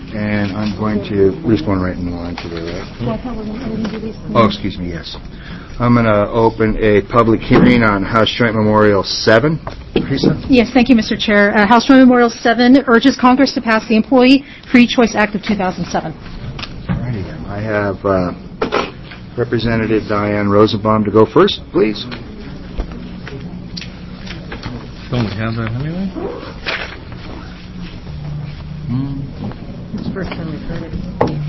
And I'm going to, we're just going right in line today, right? Well, I thought we didn't do these. Oh, excuse me, yes. I'm going to open a public hearing on House Joint Memorial 7. Teresa? Yes, thank you, Mr. Chair. House Joint Memorial 7 urges Congress to pass the Employee Free Choice Act of 2007. All righty. I have Representative Diane Rosenbaum to go first, please. Don't we have that anyway? It's the first time we've heard it.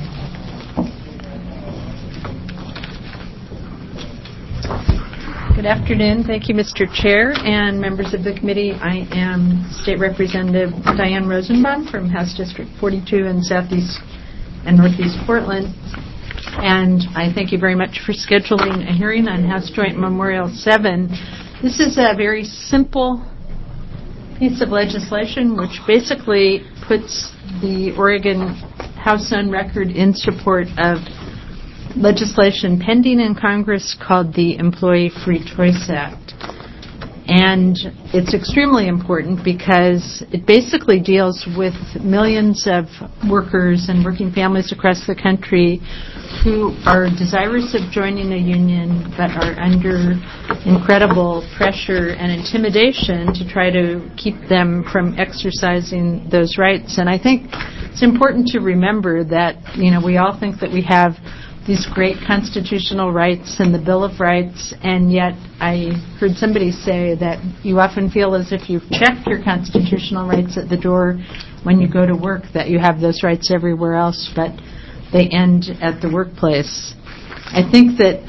Good afternoon. Thank you, Mr. Chair and members of the committee. I am State Representative Diane Rosenbaum from House District 42 in Southeast and Northeast Portland. And I thank you very much for scheduling a hearing on House Joint Memorial 7. This is a very simple piece of legislation which basically puts the Oregon House on record in support of legislation pending in Congress called the Employee Free Choice Act. And it's extremely important because it basically deals with millions of workers and working families across the country who are desirous of joining a union but are under incredible pressure and intimidation to try to keep them from exercising those rights. And I think it's important to remember that, we all think that we have these great constitutional rights and the Bill of Rights, and yet I heard somebody say that you often feel as if you've checked your constitutional rights at the door when you go to work, that you have those rights everywhere else, but they end at the workplace. I think that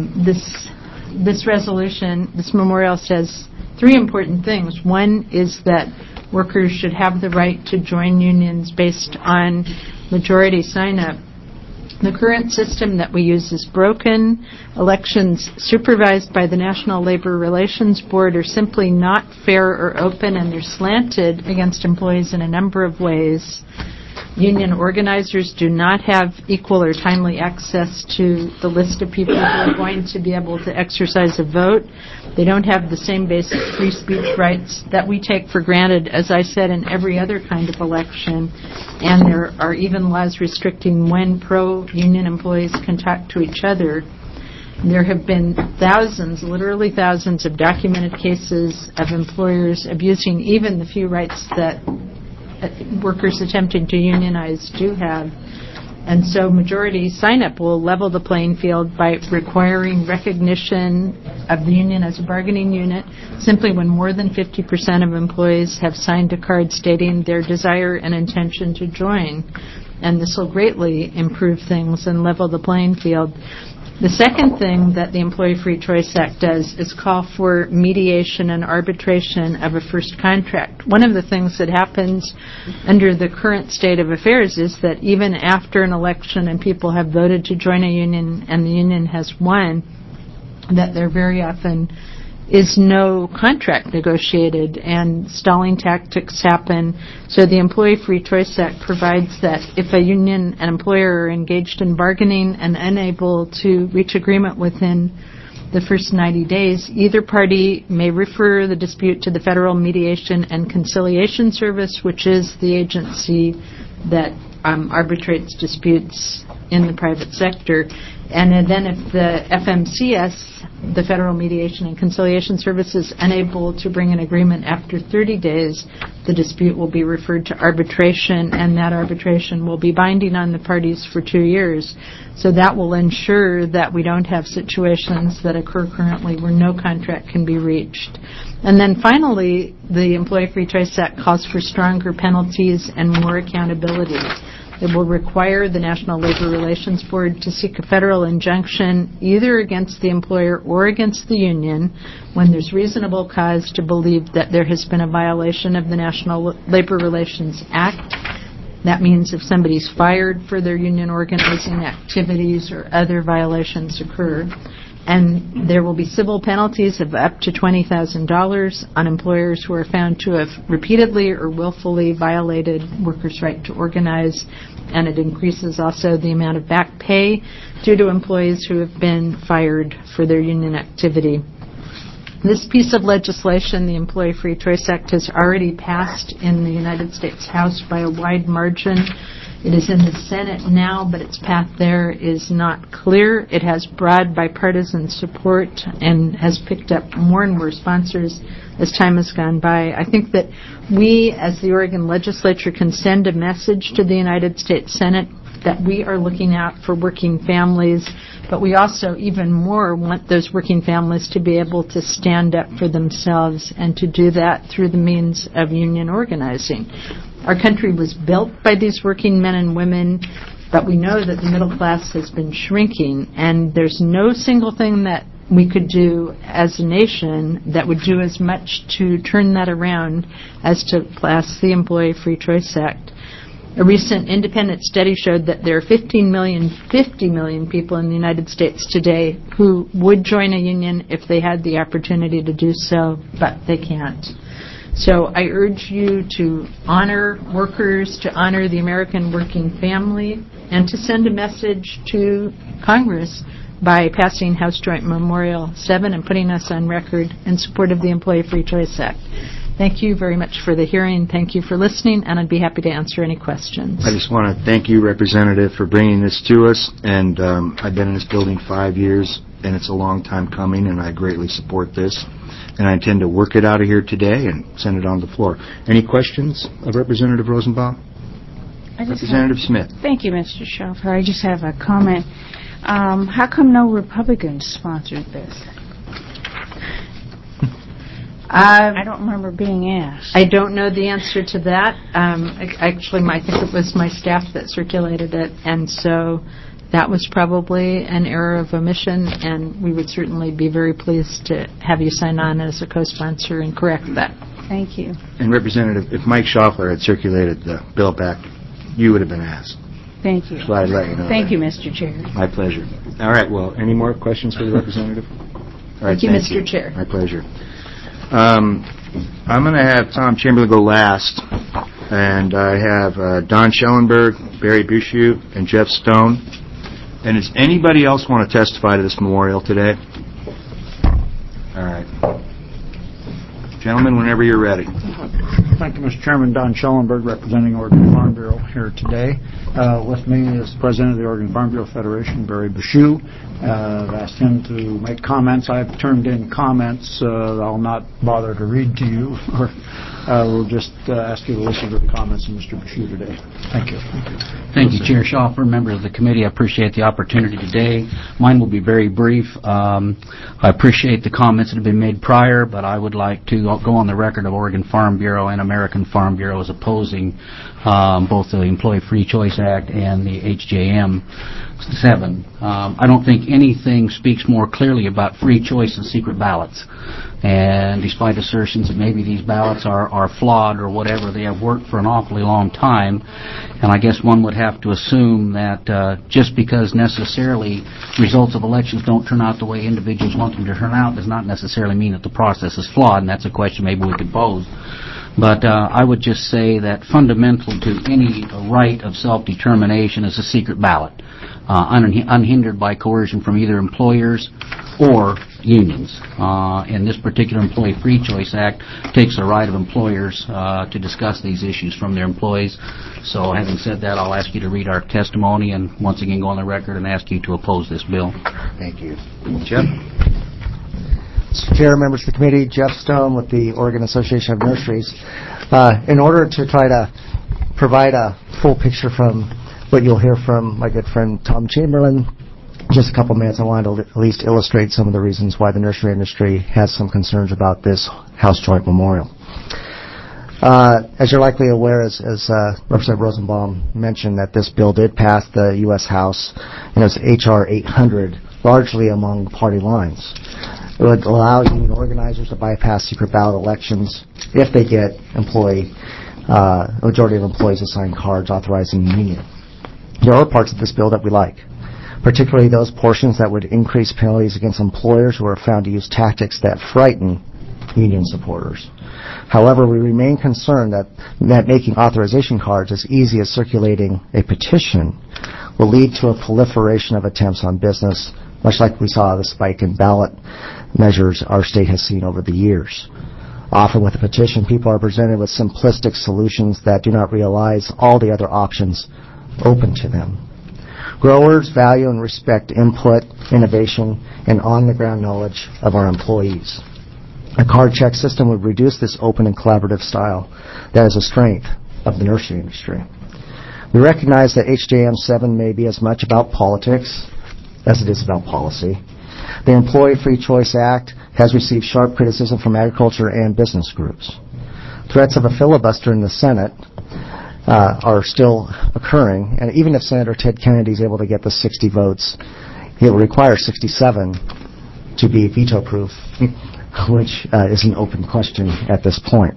this resolution, this memorial, says three important things. One is that workers should have the right to join unions based on majority sign-up. The current system that we use is broken. Elections supervised by the National Labor Relations Board are simply not fair or open, and they're slanted against employees in a number of ways. Union organizers do not have equal or timely access to the list of people who are going to be able to exercise a vote. They don't have the same basic free speech rights that we take for granted, as I said, in every other kind of election. And there are even laws restricting when pro-union employees can talk to each other. There have been thousands, literally thousands, of documented cases of employers abusing even the few rights that workers attempting to unionize do have. And so majority sign-up will level the playing field by requiring recognition of the union as a bargaining unit simply when more than 50% of employees have signed a card stating their desire and intention to join. And this will greatly improve things and level the playing field. The second thing that the Employee Free Choice Act does is call for mediation and arbitration of a first contract. One of the things that happens under the current state of affairs is that even after an election and people have voted to join a union and the union has won, that there very often is no contract negotiated and stalling tactics happen. So the Employee Free Choice Act provides that if a union and employer are engaged in bargaining and unable to reach agreement within the first 90 days, either party may refer the dispute to the Federal Mediation and Conciliation Service, which is the agency that arbitrates disputes in the private sector. And then if the FMCS, the Federal Mediation and Conciliation Service, is unable to bring an agreement after 30 days, the dispute will be referred to arbitration, and that arbitration will be binding on the parties for 2 years. So that will ensure that we don't have situations that occur currently where no contract can be reached. And then finally, the Employee Free Choice Act calls for stronger penalties and more accountability. It will require the National Labor Relations Board to seek a federal injunction either against the employer or against the union when there's reasonable cause to believe that there has been a violation of the National Labor Relations Act. That means if somebody's fired for their union organizing activities or other violations occur. And there will be civil penalties of up to $20,000 on employers who are found to have repeatedly or willfully violated workers' right to organize. And it increases also the amount of back pay due to employees who have been fired for their union activity. This piece of legislation, the Employee Free Choice Act, has already passed in the United States House by a wide margin. It is in the Senate now, but its path there is not clear. It has broad bipartisan support and has picked up more and more sponsors as time has gone by. I think that we, as the Oregon legislature, can send a message to the United States Senate that we are looking out for working families, but we also even more want those working families to be able to stand up for themselves and to do that through the means of union organizing. Our country was built by these working men and women, but we know that the middle class has been shrinking, and there's no single thing that we could do as a nation that would do as much to turn that around as to pass the Employee Free Choice Act. A recent independent study showed that there are 50 million people in the United States today who would join a union if they had the opportunity to do so, but they can't. So I urge you to honor workers, to honor the American working family, and to send a message to Congress by passing House Joint Memorial 7 and putting us on record in support of the Employee Free Choice Act. Thank you very much for the hearing. Thank you for listening, and I'd be happy to answer any questions. I just want to thank you, Representative, for bringing this to us. And I've been in this building 5 years, and it's a long time coming, and I greatly support this. And I intend to work it out of here today and send it on the floor. Any questions of Representative Rosenbaum? Representative Smith. Thank you, Mr. Schaffer. I just have a comment. How come no Republicans sponsored this? I don't remember being asked. I don't know the answer to that. Actually, I think it was my staff that circulated it, and so that was probably an error of omission, and we would certainly be very pleased to have you sign on as a co-sponsor and correct that. Thank you. And Representative, if Mike Schaffler had circulated the bill back, you would have been asked. Thank you. So I'd let you know. Thank you, Mr. Chair. My pleasure. All right, well, any more questions for the Representative? All right, Thank you, Mr. Chair. My pleasure. I'm going to have Tom Chamberlain go last, and I have Don Schellenberg, Barry Bushute, and Jeff Stone. And does anybody else want to testify to this memorial today? All right. Gentlemen, whenever you're ready. Thank you, Mr. Chairman. Don Schellenberg, representing Oregon Farm Bureau here today. With me is the President of the Oregon Farm Bureau Federation, Barry Bushute. I've asked him to make comments. I've turned in comments I'll not bother to read to you, or we'll just ask you to listen to the comments of Mr. Bushute today. Thank you. Thank you, Chair Schaffer, members of the committee. I appreciate the opportunity today. Mine will be very brief. I appreciate the comments that have been made prior, but I would like to go on the record of Oregon Farm Bureau and American Farm Bureau as opposing both the Employee Free Choice Act and the HJM 7. I don't think anything speaks more clearly about free choice than secret ballots. And despite assertions that maybe these ballots are flawed or whatever, they have worked for an awfully long time. And I guess one would have to assume that just because necessarily results of elections don't turn out the way individuals want them to turn out does not necessarily mean that the process is flawed, and that's a question maybe we could pose. But I would just say that fundamental to any right of self-determination is a secret ballot, unhindered by coercion from either employers or unions. And this particular Employee Free Choice Act takes the right of employers to discuss these issues from their employees. So having said that, I'll ask you to read our testimony and once again go on the record and ask you to oppose this bill. Thank you. Jeff? Mr. Chair, members of the committee, Jeff Stone with the Oregon Association of Nurseries. In order to try to provide a full picture from what you'll hear from my good friend Tom Chamberlain, just a couple minutes, I wanted to at least illustrate some of the reasons why the nursery industry has some concerns about this House Joint Memorial. As you're likely aware, as Representative Rosenbaum mentioned, that this bill did pass the U.S. House, and it was H.R. 800, largely among party lines. It would allow union organizers to bypass secret ballot elections if they get a majority of employees to sign cards authorizing the union. There are parts of this bill that we like, particularly those portions that would increase penalties against employers who are found to use tactics that frighten union supporters. However, we remain concerned that making authorization cards as easy as circulating a petition will lead to a proliferation of attempts on business much like we saw the spike in ballot measures our state has seen over the years. Often with a petition, people are presented with simplistic solutions that do not realize all the other options open to them. Growers value and respect input, innovation, and on-the-ground knowledge of our employees. A card check system would reduce this open and collaborative style that is a strength of the nursery industry. We recognize that HJM 7 may be as much about politics as it is about policy. The Employee Free Choice Act has received sharp criticism from agriculture and business groups. Threats of a filibuster in the Senate are still occurring, and even if Senator Ted Kennedy is able to get the 60 votes, it will require 67 to be veto-proof, which is an open question at this point.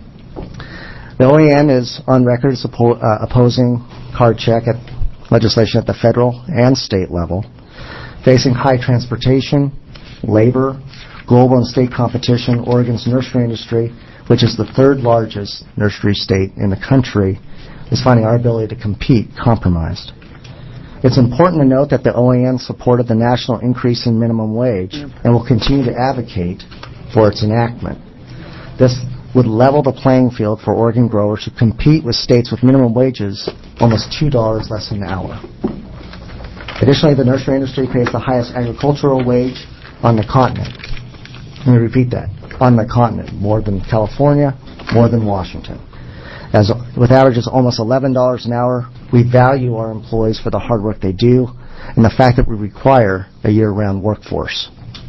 The OAN is on record opposing card check legislation at the federal and state level, facing high transportation, labor, global and state competition. Oregon's nursery industry, which is the third largest nursery state in the country, is finding our ability to compete compromised. It's important to note that the OAN supported the national increase in minimum wage and will continue to advocate for its enactment. This would level the playing field for Oregon growers who compete with states with minimum wages almost $2 less an hour. Additionally, the nursery industry pays the highest agricultural wage on the continent. Let me repeat that. On the continent. More than California, more than Washington. With averages almost $11 an hour, we value our employees for the hard work they do and the fact that we require a year-round workforce.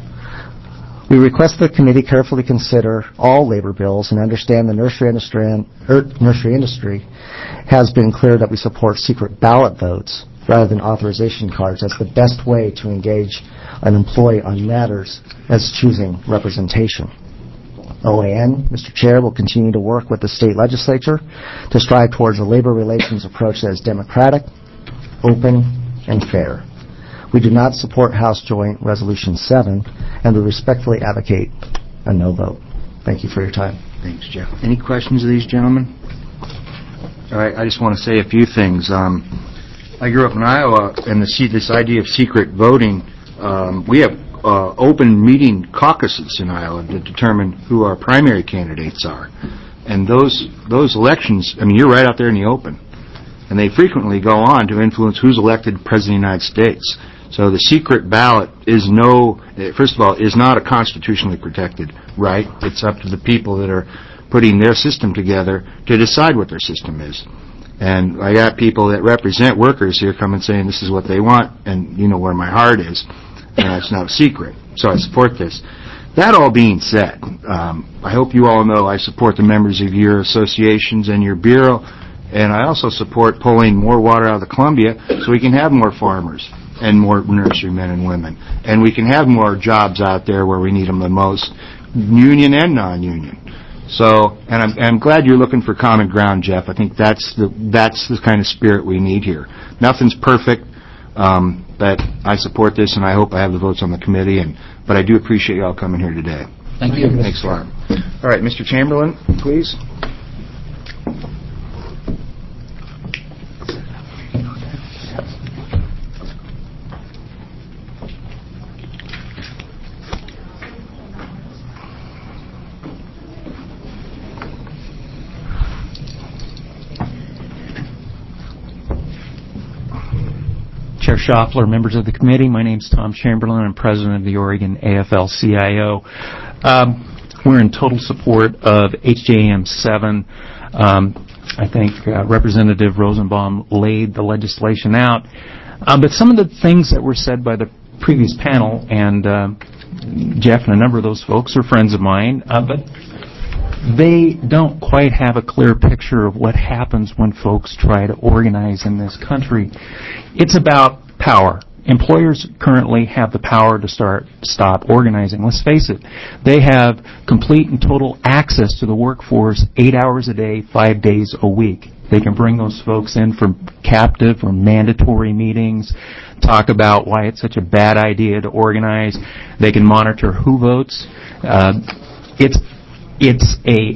We request the committee carefully consider all labor bills and understand the nursery industry has been clear that we support secret ballot votes rather than authorization cards as the best way to engage an employee on matters as choosing representation. OAN, Mr. Chair, will continue to work with the state legislature to strive towards a labor relations approach that is democratic, open, and fair. We do not support House Joint Resolution 7, and we respectfully advocate a no vote. Thank you for your time. Thanks, Jeff. Any questions of these gentlemen? All right, I just want to say a few things. I grew up in Iowa, and this idea of secret voting, we have open meeting caucuses in Iowa to determine who our primary candidates are. And those elections, I mean, you're right out there in the open. And they frequently go on to influence who's elected President of the United States. So the secret ballot is first of all, is not a constitutionally protected right. It's up to the people that are putting their system together to decide what their system is. And I got people that represent workers here coming saying this is what they want, and you know where my heart is. And that's not a secret. So I support this. That all being said, I hope you all know I support the members of your associations and your bureau, and I also support pulling more water out of the Columbia so we can have more farmers and more nurserymen and women. And we can have more jobs out there where we need them the most, union and non-union. So, and I'm glad you're looking for common ground, Jeff. I think that's the kind of spirit we need here. Nothing's perfect. But I support this, and I hope I have the votes on the committee. But I do appreciate you all coming here today. Thank you. Thanks a lot. All right, Mr. Chamberlain, please. Chair Schaffler, members of the committee, my name's Tom Chamberlain. I'm president of the Oregon AFL-CIO. We're in total support of HJM 7. I think Representative Rosenbaum laid the legislation out. But some of the things that were said by the previous panel, and Jeff and a number of those folks are friends of mine, but they don't quite have a clear picture of what happens when folks try to organize in this country. It's about power. Employers currently have the power to stop organizing. Let's face it, they have complete and total access to the workforce 8 hours a day, 5 days a week. They can bring those folks in for captive or mandatory meetings, talk about why it's such a bad idea to organize. They can monitor who votes. It's a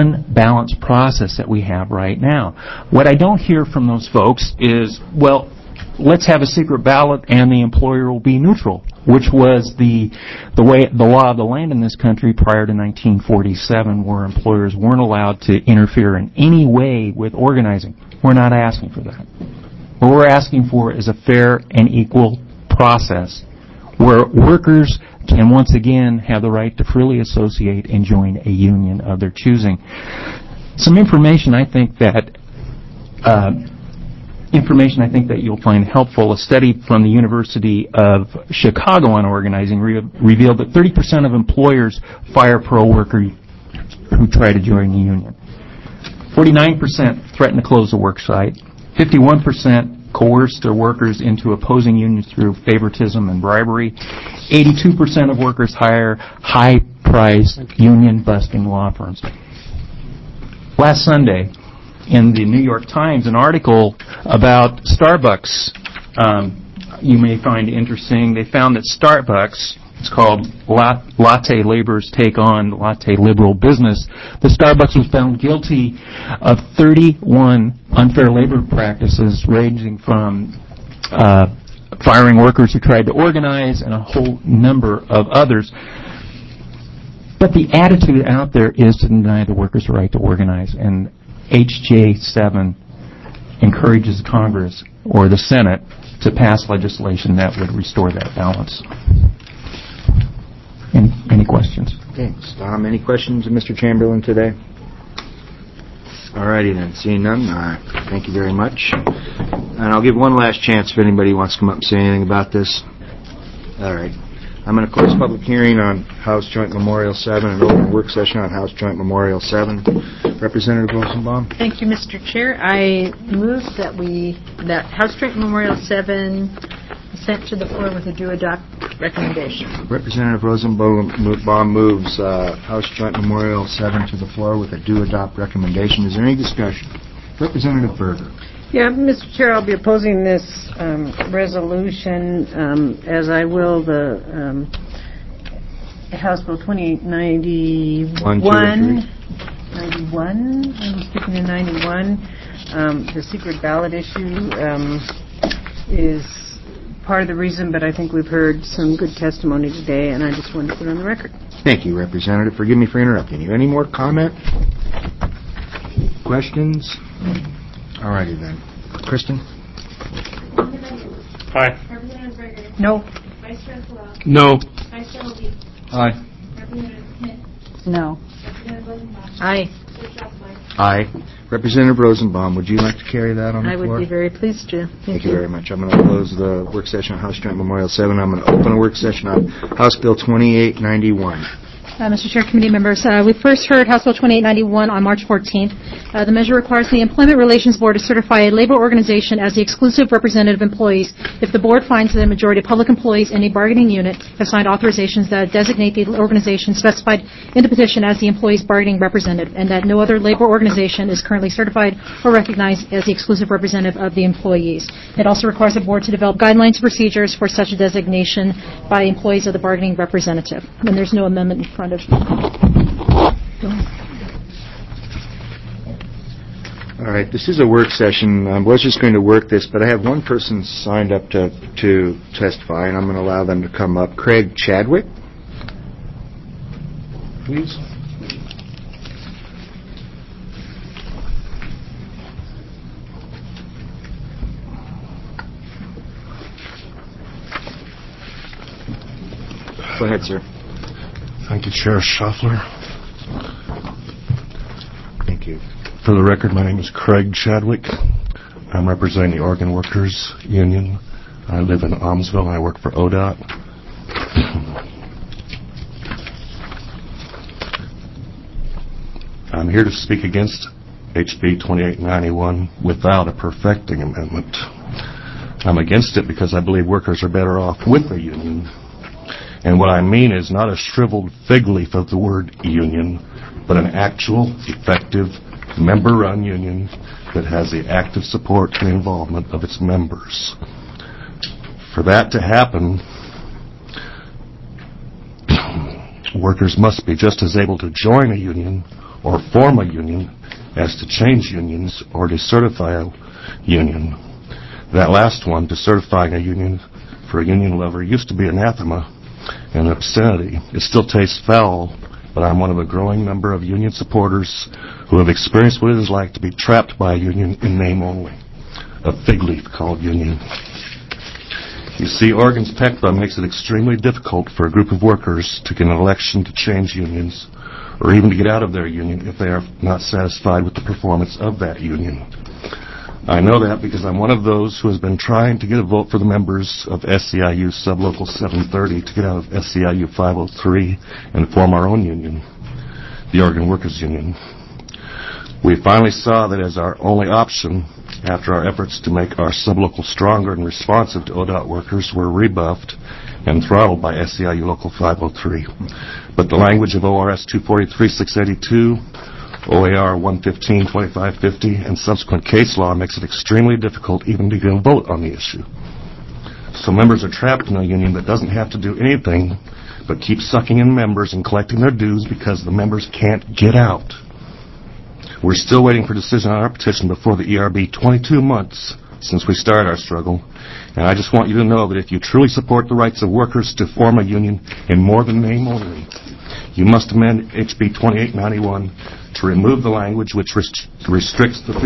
unbalanced process that we have right now. What I don't hear from those folks is, well, let's have a secret ballot and the employer will be neutral, which was the law of the land in this country prior to 1947, where employers weren't allowed to interfere in any way with organizing. We're not asking for that. What we're asking for is a fair and equal process where workers can once again have the right to freely associate and join a union of their choosing. Some information I think that you'll find helpful. A study from the University of Chicago on organizing revealed that 30% of employers fire pro-workers who try to join the union. 49% threaten to close the work site. 51% coerce their workers into opposing unions through favoritism and bribery. 82% of workers hire high-priced, union-busting law firms. Last Sunday, in the New York Times, an article about Starbucks you may find interesting. They found that Starbucks, it's called Latte Labor's Take on Latte Liberal Business, the Starbucks was found guilty of 31 unfair labor practices ranging from firing workers who tried to organize and a whole number of others. But the attitude out there is to deny the workers the right to organize, and H.J. 7 encourages Congress or the Senate to pass legislation that would restore that balance. Any questions? Thanks, Tom. Any questions of Mr. Chamberlain today? All righty then. Seeing none, thank you very much. And I'll give one last chance if anybody wants to come up and say anything about this. All right. I'm going to close public hearing on House Joint Memorial 7 and open work session on House Joint Memorial 7. Representative Rosenbaum. Thank you, Mr. Chair. I move that House Joint Memorial 7 be sent to the floor with a do-adopt recommendation. Representative Rosenbaum moves House Joint Memorial 7 to the floor with a do-adopt recommendation. Is there any discussion? Representative Berger. Yeah, Mr. Chair, I'll be opposing this resolution, as I will the House Bill 2891. 91. I'm speaking in 91. The secret ballot issue is part of the reason, but I think we've heard some good testimony today, and I just wanted to put it on the record. Thank you, Representative. Forgive me for interrupting you. Any more comment? Questions? All righty then. Kristen? Aye. Representative Berger. No. Vice Chair Palau. No. Vice Chair Lee. Aye. Representative Smith. No. Representative Rosenbaum. Aye. Aye. Representative Rosenbaum, would you like to carry that on the I floor? would be very pleased to. Thank you very much. I'm going to close the work session on House Joint Memorial 7. I'm going to open a work session on House Bill 2891. Mr. Chair, committee members, we first heard House Bill 2891 on March 14th. The measure requires the Employment Relations Board to certify a labor organization as the exclusive representative employees if the board finds that a majority of public employees in a bargaining unit have signed authorizations that designate the organization specified in the petition as the employee's bargaining representative, and that no other labor organization is currently certified or recognized as the exclusive representative of the employees. It also requires the board to develop guidelines and procedures for such a designation by employees of the bargaining representative. And there's no amendment in front of All right, this is a work session. I was just going to work this, but I have one person signed up to testify, and I'm going to allow them to come up. Craig Chadwick, please. Go ahead, sir. Thank you, Chair Schaffler. Thank you. For the record, my name is Craig Chadwick. I'm representing the Oregon Workers Union. I live in Almsville, and I work for ODOT. I'm here to speak against HB 2891 without a perfecting amendment. I'm against it because I believe workers are better off with a union. And what I mean is not a shriveled fig leaf of the word union, but an actual, effective, member-run union that has the active support and involvement of its members. For that to happen, workers must be just as able to join a union or form a union as to change unions or to certify a union. That last one, to certifying a union for a union lover, used to be anathema and obscenity. It still tastes foul, but I'm one of a growing number of union supporters who have experienced what it is like to be trapped by a union in name only, a fig leaf called union. You see, Oregon's PECBA makes it extremely difficult for a group of workers to get an election to change unions or even to get out of their union if they are not satisfied with the performance of that union. I know that because I'm one of those who has been trying to get a vote for the members of SEIU Sublocal 730 to get out of SEIU 503 and form our own union, the Oregon Workers Union. We finally saw that as our only option after our efforts to make our sublocal stronger and responsive to ODOT workers were rebuffed and throttled by SEIU Local 503. But the language of ORS 243-682, OAR 115-2550, and subsequent case law makes it extremely difficult even to get a vote on the issue. So members are trapped in a union that doesn't have to do anything but keep sucking in members and collecting their dues because the members can't get out. We're still waiting for a decision on our petition before the ERB 22 months since we started our struggle. And I just want you to know that if you truly support the rights of workers to form a union in more than name only, you must amend HB 2891 to remove the language which restricts the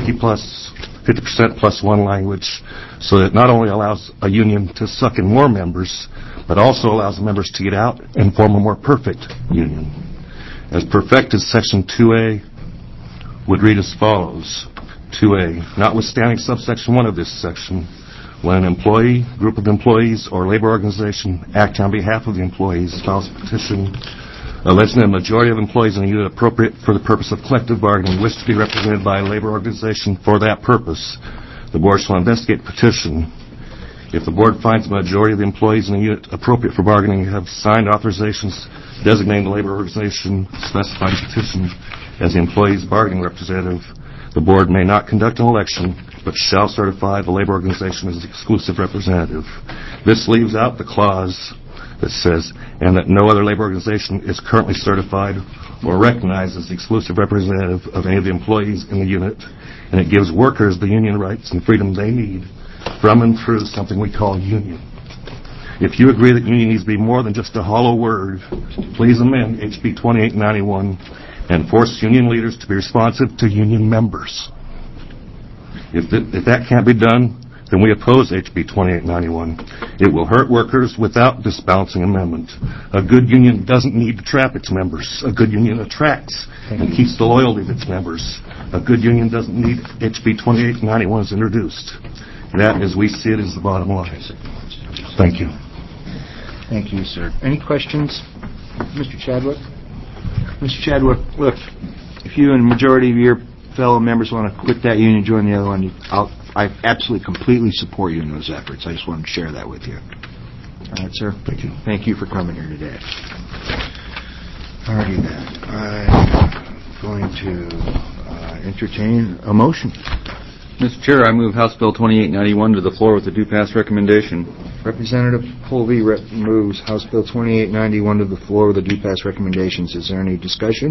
50% plus one language so that it not only allows a union to suck in more members, but also allows the members to get out and form a more perfect union. As perfected, Section 2A would read as follows. 2A, notwithstanding subsection 1 of this section, when an employee, group of employees, or labor organization acting on behalf of the employees files a petition alleging that a majority of employees in a unit appropriate for the purpose of collective bargaining wish to be represented by a labor organization for that purpose, the board shall investigate the petition. If the board finds the majority of the employees in a unit appropriate for bargaining have signed authorizations designating the labor organization specified in the petition as the employee's bargaining representative, the board may not conduct an election, but shall certify the labor organization as the exclusive representative. This leaves out the clause that says, and that no other labor organization is currently certified or recognized as the exclusive representative of any of the employees in the unit, and it gives workers the union rights and freedom they need from and through something we call union. If you agree that union needs to be more than just a hollow word, please amend HB 2891 and force union leaders to be responsive to union members. If that can't be done, then we oppose HB 2891. It will hurt workers without this balancing amendment. A good union doesn't need to trap its members. A good union attracts and keeps the loyalty of its members. A good union doesn't need HB 2891 as introduced. That, as we see it, is the bottom line. Thank you. Thank you, sir. Any questions? Mr. Chadwick? Mr. Chadwick, look, if you and the majority of your fellow members want to quit that union and join the other one, I absolutely, completely support you in those efforts. I just wanted to share that with you. All right, sir? Thank you. Thank you for coming here today. All righty then. I'm going to entertain a motion. Mr. Chair, I move House Bill 2891 to the floor with a do-pass recommendation. Representative Colby moves House Bill 2891 to the floor with a do-pass recommendations. Is there any discussion?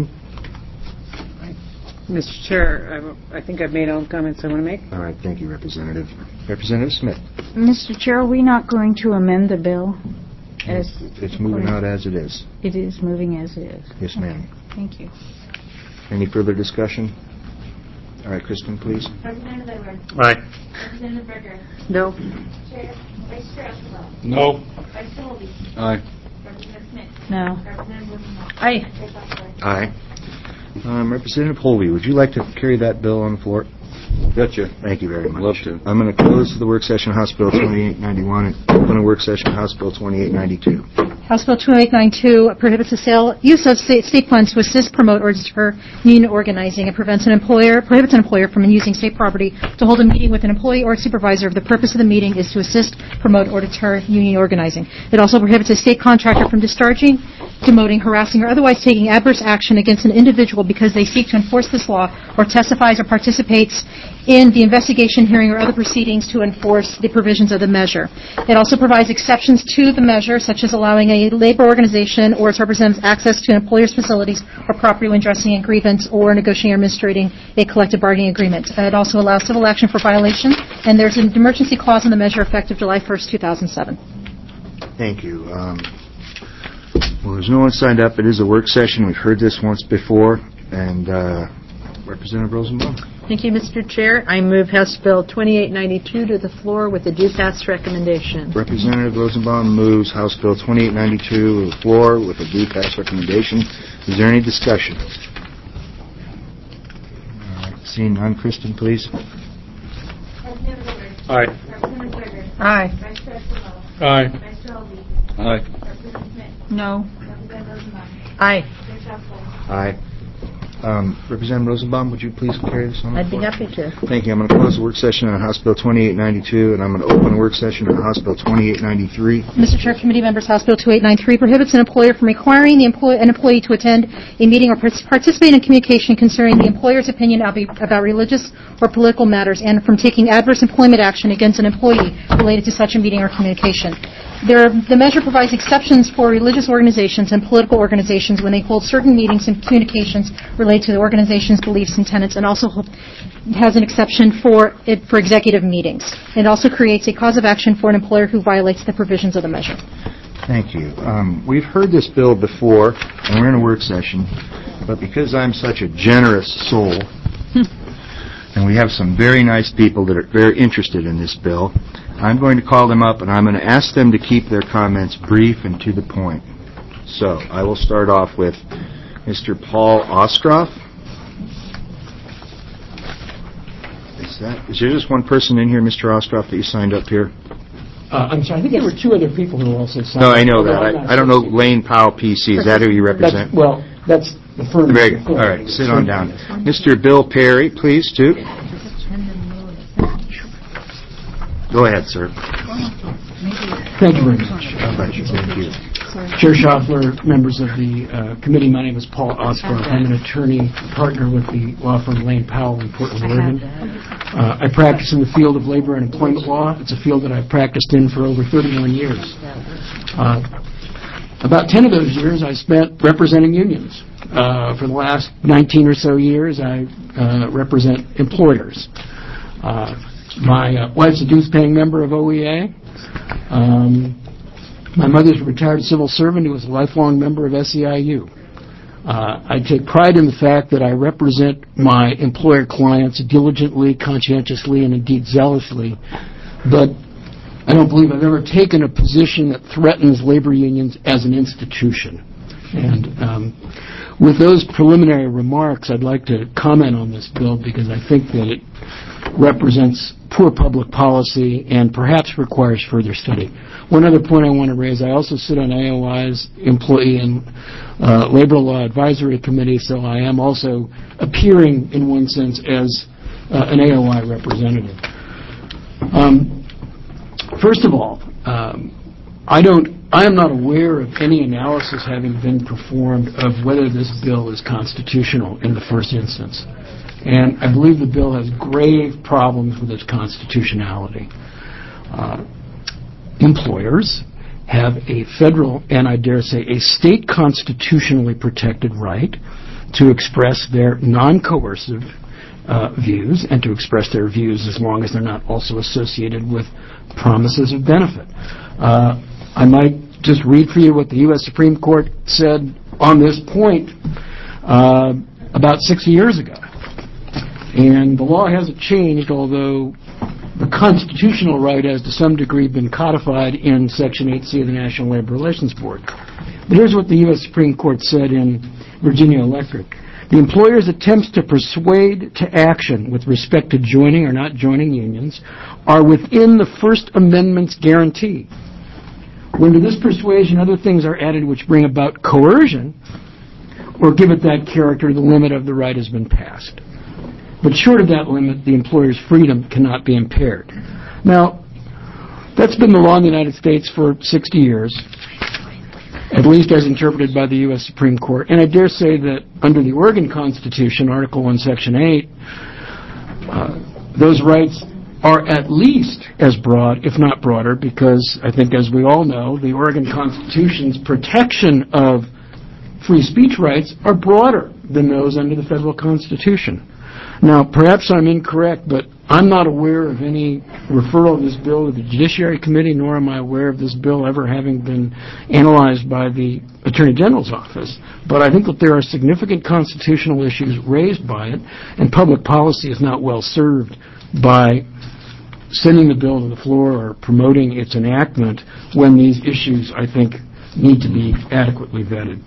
Mr. Chair, I think I've made all the comments I want to make. All right, thank you, Representative. Representative Smith. Mr. Chair, are we not going to amend the bill? It's moving out as it is. It is moving as it is. Yes, ma'am. Thank you. Any further discussion? All right, Kristen, please. Representative Edwards. Aye. Representative Berger. No. Chair, Vice Chair Esquivel. No. Vice Chair Holby. Aye. Representative Smith. No. Representative Rosenbaum. Aye. Chair Schopfer. Aye. Representative Holby, would you like to carry that bill on the floor? Betcha. Thank you very much. Love to. I'm going to close the work session House Bill 2891 and open a work session House Bill 2892. House Bill 2892 prohibits the use of state funds to assist, promote, or deter union organizing. It prohibits an employer from using state property to hold a meeting with an employee or supervisor if the purpose of the meeting is to assist, promote, or deter union organizing. It also prohibits a state contractor from discharging demoting, harassing, or otherwise taking adverse action against an individual because they seek to enforce this law or testifies or participates in the investigation, hearing, or other proceedings to enforce the provisions of the measure. It also provides exceptions to the measure, such as allowing a labor organization or its representatives access to an employer's facilities or property when addressing a grievance or negotiating or administrating a collective bargaining agreement. It also allows civil action for violation, and there's an emergency clause in the measure effective July 1st, 2007. Thank you. Well, there's no one signed up. It is a work session. We've heard this once before. And Representative Rosenbaum. Thank you, Mr. Chair. I move House Bill 2892 to the floor with a due pass recommendation. Representative Rosenbaum moves House Bill 2892 to the floor with a due pass recommendation. Is there any discussion? All right. Seeing none, Kristen, please. Representative Woodard. Aye. Representative Berger. Aye. Vice Chair Simmel. Aye. Vice Chair Olby. Aye. Representative Smith. No. Representative Rosenbaum. Aye. Chair Schaffler. Aye. Representative Rosenbaum, would you please carry this on the I'd be floor? happy to. Thank you. I'm going to close the work session on House Bill 2892, and I'm going to open the work session on House Bill 2893. Mr. Chair, committee members, House Bill 2893 prohibits an employer from requiring an employee to attend a meeting or participate in communication concerning the employer's opinion about religious or political matters and from taking adverse employment action against an employee related to such a meeting or communication. The measure provides exceptions for religious organizations and political organizations when they hold certain meetings and communications related to the organization's beliefs and tenets, and also has an exception for executive meetings. It also creates a cause of action for an employer who violates the provisions of the measure. Thank you. We've heard this bill before, and we're in a work session, but because I'm such a generous soul, and we have some very nice people that are very interested in this bill, I'm going to call them up, and I'm going to ask them to keep their comments brief and to the point. So I will start off with Mr. Paul Ostroff. Is there just one person in here, Mr. Ostroff, that you signed up here? I'm sorry, I think there were two other people who also signed No, up. I know that. I don't know Lane Powell, PC. Is that who you represent? That's the firm. Very good. All right, sit on down. Mr. Bill Perry, please, too. Go ahead, sir. Thank you very much. Thank you. Chair Schaffler, members of the committee, my name is Paul Ostroff. I'm an attorney partner with the law firm Lane Powell in Portland, Oregon. I practice in the field of labor and employment law. It's a field that I've practiced in for over 31 years. About 10 of those years I spent representing unions. For the last 19 or so years, I represent employers. My wife's a dues-paying member of OEA. My mother's a retired civil servant who was a lifelong member of SEIU. I take pride in the fact that I represent my employer clients diligently, conscientiously, and indeed zealously, but I don't believe I've ever taken a position that threatens labor unions as an institution. And with those preliminary remarks, I'd like to comment on this bill because I think that it represents poor public policy and perhaps requires further study. One other point I want to raise, I also sit on AOI's Employee and Labor Law Advisory Committee, so I am also appearing in one sense as an AOI representative. First of all, I am not aware of any analysis having been performed of whether this bill is constitutional in the first instance. And I believe the bill has grave problems with its constitutionality. Employers have a federal, and I dare say a state constitutionally protected right to express their non-coercive views and to express their views as long as they're not also associated with promises of benefit. I might just read for you what the U.S. Supreme Court said on this point about 60 years ago. And the law hasn't changed, although the constitutional right has to some degree been codified in Section 8C of the National Labor Relations Board. But here's what the U.S. Supreme Court said in Virginia Electric. The employer's attempts to persuade to action with respect to joining or not joining unions are within the First Amendment's guarantee. When to this persuasion other things are added which bring about coercion or give it that character, the limit of the right has been passed. But short of that limit, the employer's freedom cannot be impaired. Now, that's been the law in the United States for 60 years. at least as interpreted by the U.S. Supreme Court. And I dare say that under the Oregon Constitution, Article 1, Section 8, those rights are at least as broad, if not broader, because I think, as we all know, the Oregon Constitution's protection of free speech rights are broader than those under the federal Constitution. Now, perhaps I'm incorrect, but I'm not aware of any referral of this bill to the Judiciary Committee, nor am I aware of this bill ever having been analyzed by the Attorney General's office. But I think that there are significant constitutional issues raised by it, and public policy is not well served by sending the bill to the floor or promoting its enactment when these issues, I think, need to be adequately vetted.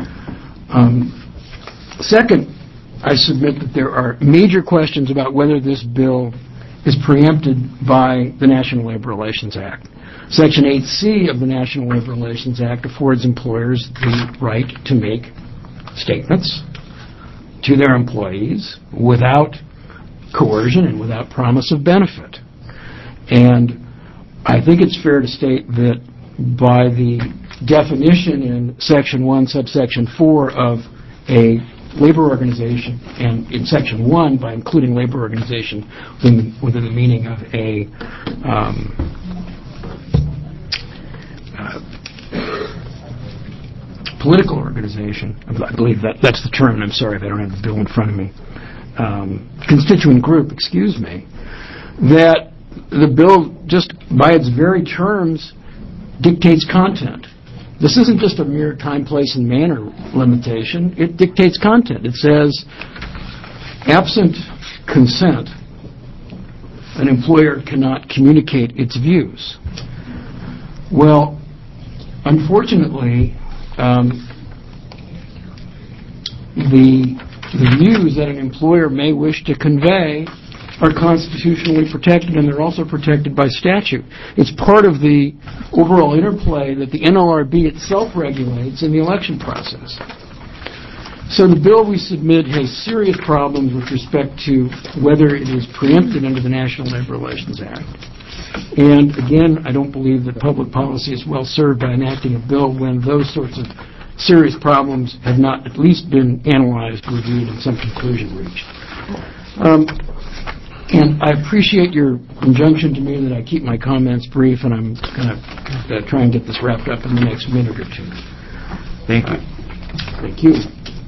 Second, I submit that there are major questions about whether this bill is preempted by the National Labor Relations Act. Section 8C of the National Labor Relations Act affords employers the right to make statements to their employees without coercion and without promise of benefit. And I think it's fair to state that by the definition in Section 1, subsection 4 of a labor organization, and in Section 1, by including labor organization within the meaning of a political organization, I believe that's the term, and I'm sorry if I don't have the bill in front of me, constituent group, excuse me, that the bill, just by its very terms, dictates content. This isn't just a mere time, place, and manner limitation. It dictates content. It says, absent consent, an employer cannot communicate its views. Well, unfortunately, the views that an employer may wish to convey are constitutionally protected, and they're also protected by statute. It's part of the overall interplay that the NLRB itself regulates in the election process. So the bill we submit has serious problems with respect to whether it is preempted under the National Labor Relations Act. And again, I don't believe that public policy is well served by enacting a bill when those sorts of serious problems have not at least been analyzed, reviewed, and some conclusion reached. And I appreciate your injunction to me that I keep my comments brief, and I'm going to try and get this wrapped up in the next minute or two. Thank you. Thank you.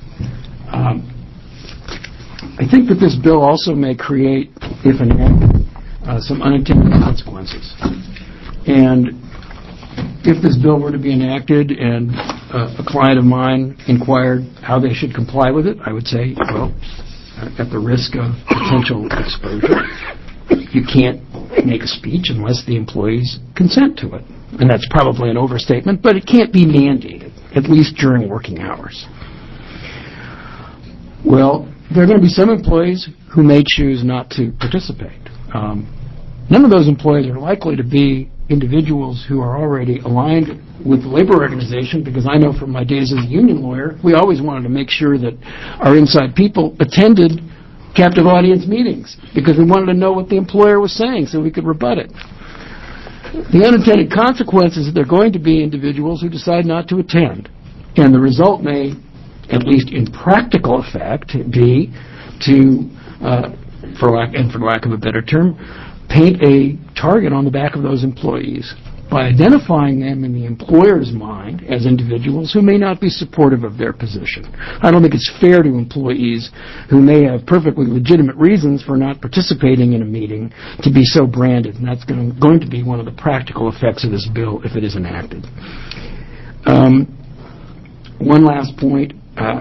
I think that this bill also may create, if enacted, some unintended consequences. And if this bill were to be enacted and a client of mine inquired how they should comply with it, I would say, well, at the risk of potential exposure, you can't make a speech unless the employees consent to it. And that's probably an overstatement, but it can't be mandated, at least during working hours. Well, there are going to be some employees who may choose not to participate. None of those employees are likely to be individuals who are already aligned with the labor organization, because I know from my days as a union lawyer, we always wanted to make sure that our inside people attended captive audience meetings, because we wanted to know what the employer was saying so we could rebut it. The unintended consequence is that there are going to be individuals who decide not to attend, and the result may, at least in practical effect, be to, for lack of a better term, paint a target on the back of those employees by identifying them in the employer's mind as individuals who may not be supportive of their position. I don't think it's fair to employees who may have perfectly legitimate reasons for not participating in a meeting to be so branded, and that's going to be one of the practical effects of this bill if it is enacted. One last point.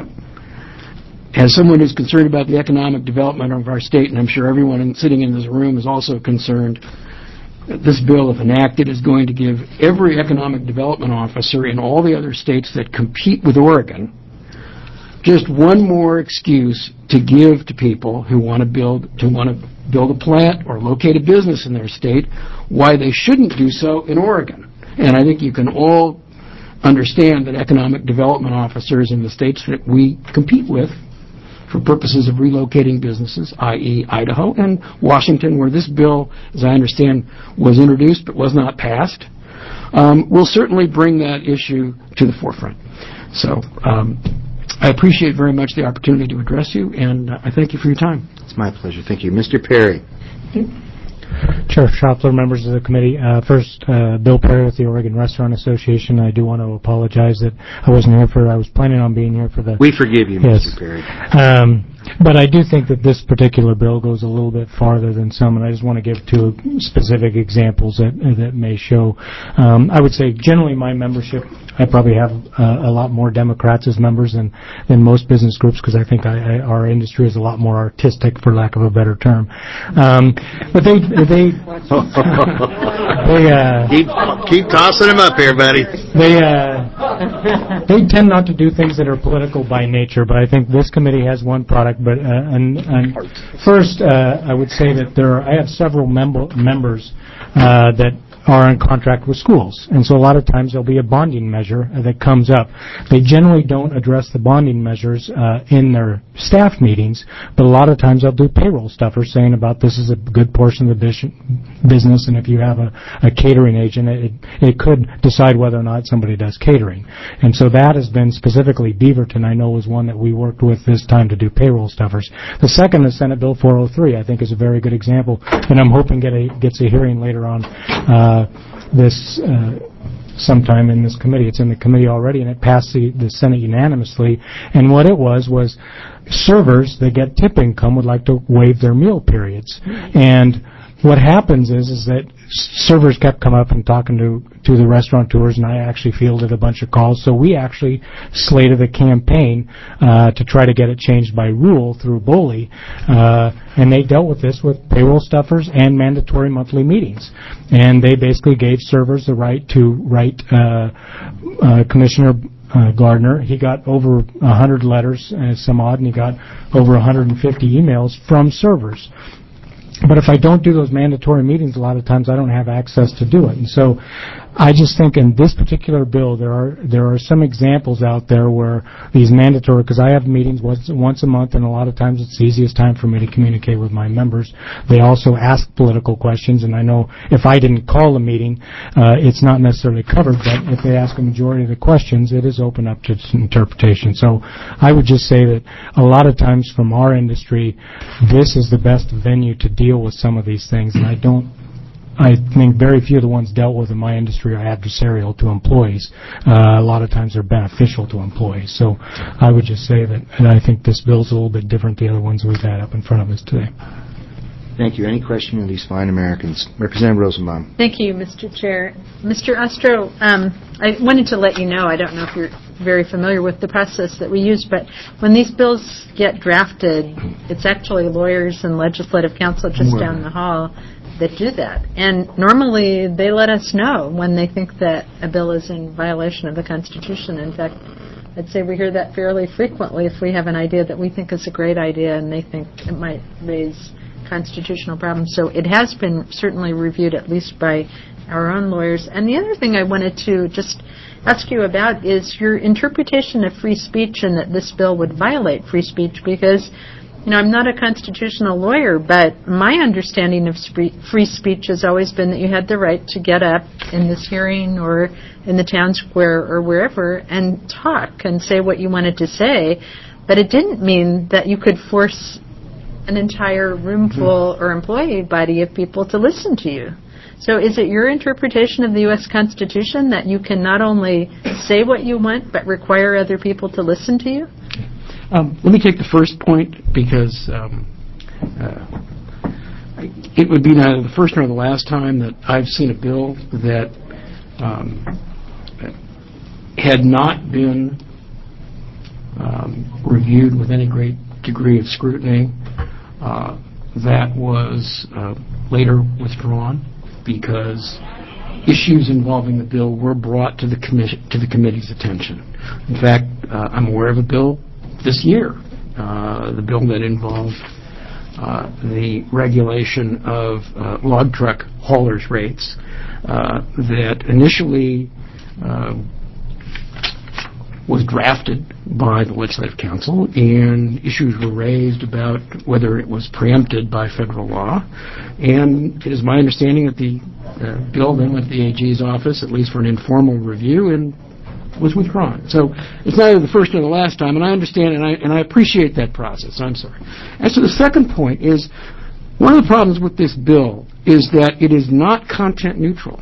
As someone who's concerned about the economic development of our state, and I'm sure everyone sitting in this room is also concerned, this bill, if enacted, is going to give every economic development officer in all the other states that compete with Oregon just one more excuse to give to people who want to build a plant or locate a business in their state, why they shouldn't do so in Oregon. And I think you can all understand that economic development officers in the states that we compete with for purposes of relocating businesses, i.e. Idaho and Washington, where this bill, as I understand, was introduced but was not passed, we'll certainly bring that issue to the forefront. So I appreciate very much the opportunity to address you, and I thank you for your time. It's my pleasure. Thank you. Mr. Perry. Chair Schopler, members of the committee. First, Bill Perry with the Oregon Restaurant Association. I do want to apologize that I wasn't here I was planning on being here for the... We forgive you, yes. Mr. Perry. But I do think that this particular bill goes a little bit farther than some, and I just want to give two specific examples that may show. I would say generally my membership, I probably have a lot more Democrats as members than most business groups because I think our industry is a lot more artistic, for lack of a better term. But they keep tossing them up here, buddy. They tend not to do things that are political by nature, but I think this committee has one product. But first, I would say that I have several members that are in contract with schools. And so a lot of times there'll be a bonding measure that comes up. They generally don't address the bonding measures in their staff meetings, but a lot of times they'll do payroll stuff or saying about this is a good portion of the business, and if you have a catering agent, it could decide whether or not somebody does catering. And so that has been specifically Beaverton, I know, was one that we worked with this time to do payroll stuffers. The second is Senate Bill 403, I think is a very good example, and I'm hoping gets a hearing later on this sometime in this committee. It's in the committee already, and it passed the Senate unanimously. And what it was servers that get tip income would like to waive their meal periods. And what happens is that servers kept coming up and talking to the restaurateurs, and I actually fielded a bunch of calls. So we actually slated a campaign to try to get it changed by rule through BOLI, and they dealt with this with payroll stuffers and mandatory monthly meetings. And they basically gave servers the right to write Commissioner Gardner. He got over 100 letters, some odd, and he got over 150 emails from servers. But if I don't do those mandatory meetings, a lot of times I don't have access to do it. And so I just think in this particular bill, there are some examples out there where these mandatory, because I have meetings once a month, and a lot of times it's the easiest time for me to communicate with my members. They also ask political questions, and I know if I didn't call a meeting, it's not necessarily covered, but if they ask a majority of the questions, it is open up to interpretation. So I would just say that a lot of times from our industry, this is the best venue to deal with some of these things, and I think very few of the ones dealt with in my industry are adversarial to employees. A lot of times they're beneficial to employees. So I would just say that, and I think this bill's a little bit different than the other ones we've had up in front of us today. Thank you. Any question of these fine Americans? Representative Rosenbaum. Thank you, Mr. Chair. Mr. Ostro, I wanted to let you know, I don't know if you're very familiar with the process that we use, but when these bills get drafted, it's actually lawyers and legislative counsel just down the hall that do that. And normally they let us know when they think that a bill is in violation of the Constitution. In fact, I'd say we hear that fairly frequently if we have an idea that we think is a great idea and they think it might raise constitutional problems. So it has been certainly reviewed at least by our own lawyers. And the other thing I wanted to just ask you about is your interpretation of free speech and that this bill would violate free speech, because I'm not a constitutional lawyer, but my understanding of free speech has always been that you had the right to get up in this hearing or in the town square or wherever and talk and say what you wanted to say, but it didn't mean that you could force an entire room full or employee body of people to listen to you. So is it your interpretation of the U.S. Constitution that you can not only say what you want but require other people to listen to you? Let me take the first point, because it would be neither the first nor the last time that I've seen a bill that had not been reviewed with any great degree of scrutiny that was later withdrawn because issues involving the bill were brought to the committee's attention. In fact, I'm aware of a bill this year, the bill that involved the regulation of log truck haulers' rates that initially was drafted by the Legislative Council, and issues were raised about whether it was preempted by federal law. And it is my understanding that the bill then went to the AG's office, at least for an informal review, and was withdrawn. So it's neither the first nor the last time, and I understand and I appreciate that process. I'm sorry. As to the second point is, one of the problems with this bill is that it is not content neutral.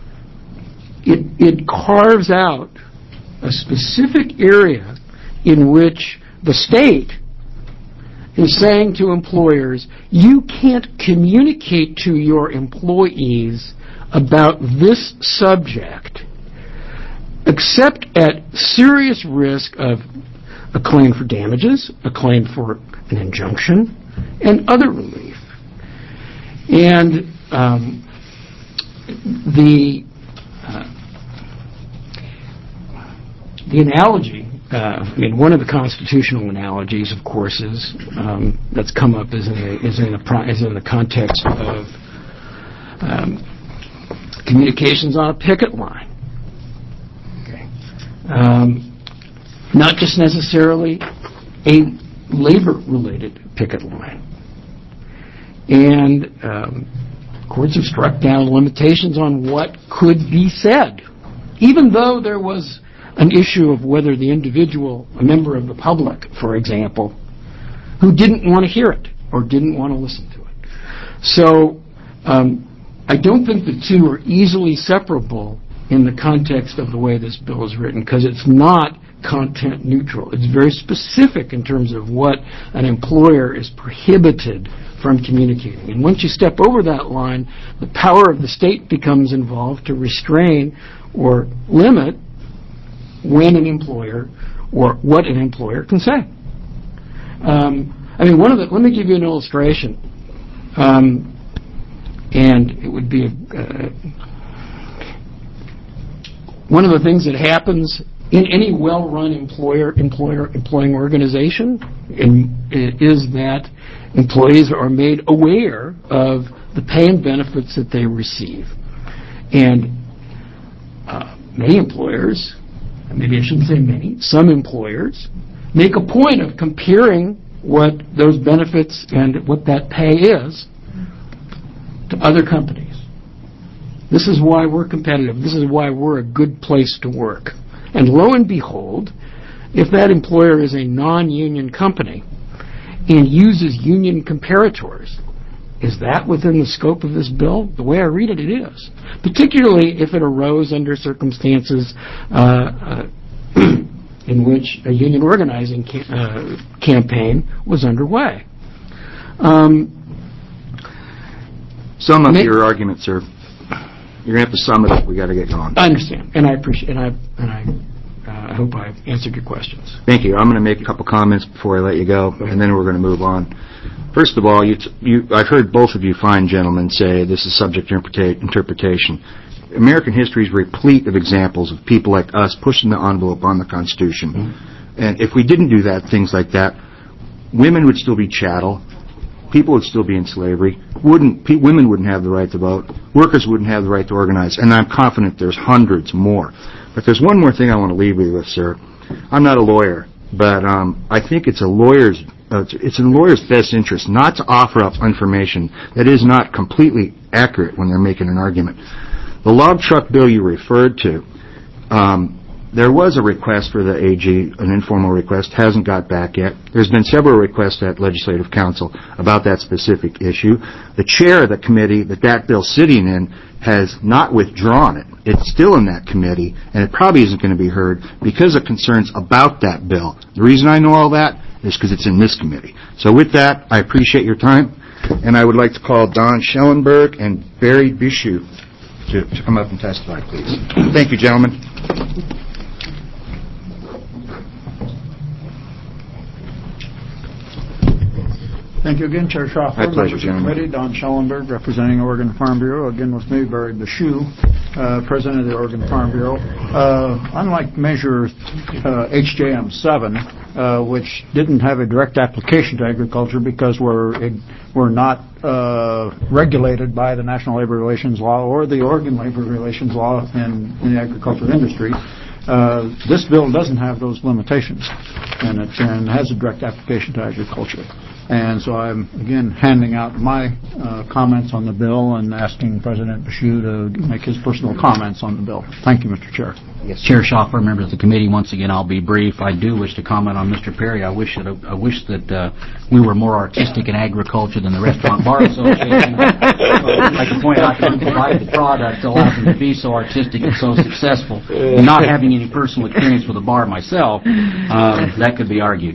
It carves out a specific area in which the state is saying to employers, you can't communicate to your employees about this subject except at serious risk of a claim for damages, a claim for an injunction, and other relief. And the analogy, one of the constitutional analogies, of course, is that's come up is in the context of communications on a picket line. Okay, not just necessarily a labor-related picket line. And courts have struck down limitations on what could be said, even though there was an issue of whether the individual, a member of the public, for example, who didn't want to hear it or didn't want to listen to it. So I don't think the two are easily separable in the context of the way this bill is written, because it's not content neutral. It's very specific in terms of what an employer is prohibited from communicating. And once you step over that line, the power of the state becomes involved to restrain or limit when an employer or what an employer can say. Let me give you an illustration. And it would be one of the things that happens in any well-run employing organization is that employees are made aware of the pay and benefits that they receive. And many employers, maybe I shouldn't say many, some employers make a point of comparing what those benefits and what that pay is to other companies. This is why we're competitive. This is why we're a good place to work. And lo and behold, if that employer is a non-union company and uses union comparators, is that within the scope of this bill? The way I read it, it is. Particularly if it arose under circumstances in which a union organizing campaign was underway. Sum up your argument, sir. You're going to have to sum it up. We got to get going. I understand, and I appreciate, I hope I've answered your questions. Thank you. I'm going to make a couple comments before I let you go, and then we're going to move on. First of all, I've heard both of you fine gentlemen say this is subject to interpretation. American history is replete of examples of people like us pushing the envelope on the Constitution. Mm-hmm. And if we didn't do that, things like that, women would still be chattel. People would still be in slavery. Women wouldn't have the right to vote. Workers wouldn't have the right to organize. And I'm confident there's hundreds more. But there's one more thing I want to leave you with, sir. I'm not a lawyer, but I think it's in a lawyer's best interest not to offer up information that is not completely accurate when they're making an argument. The log truck bill you referred to, there was a request for the AG, an informal request, hasn't got back yet. There's been several requests at Legislative Council about that specific issue. The chair of the committee that bill's sitting in has not withdrawn it. It's still in that committee, and it probably isn't going to be heard because of concerns about that bill. The reason I know all that is because it's in this committee. So with that, I appreciate your time, and I would like to call Don Schellenberg and Barry Bischoff to come up and testify, please. Thank you, gentlemen. Thank you again, Chair Schoffer. My pleasure, gentlemen. Committee, Don Schellenberg, representing Oregon Farm Bureau. Again with me, Barry Bischoff, President of the Oregon Farm Bureau. Unlike Measure HJM 7, which didn't have a direct application to agriculture because we're not regulated by the National Labor Relations Law or the Oregon Labor Relations Law in the agricultural industry, this bill doesn't have those limitations, and it has a direct application to agriculture. And so I'm, again, handing out my comments on the bill and asking President Beshew to make his personal comments on the bill. Thank you, Mr. Chair. Yes, Chair Schoffer, members of the committee, once again, I'll be brief. I do wish to comment on Mr. Perry. I wish that we were more artistic in agriculture than the Restaurant Bar Association. I'd like to point out that we provide the product that allows them to be so artistic and so successful. And not having any personal experience with a bar myself, that could be argued.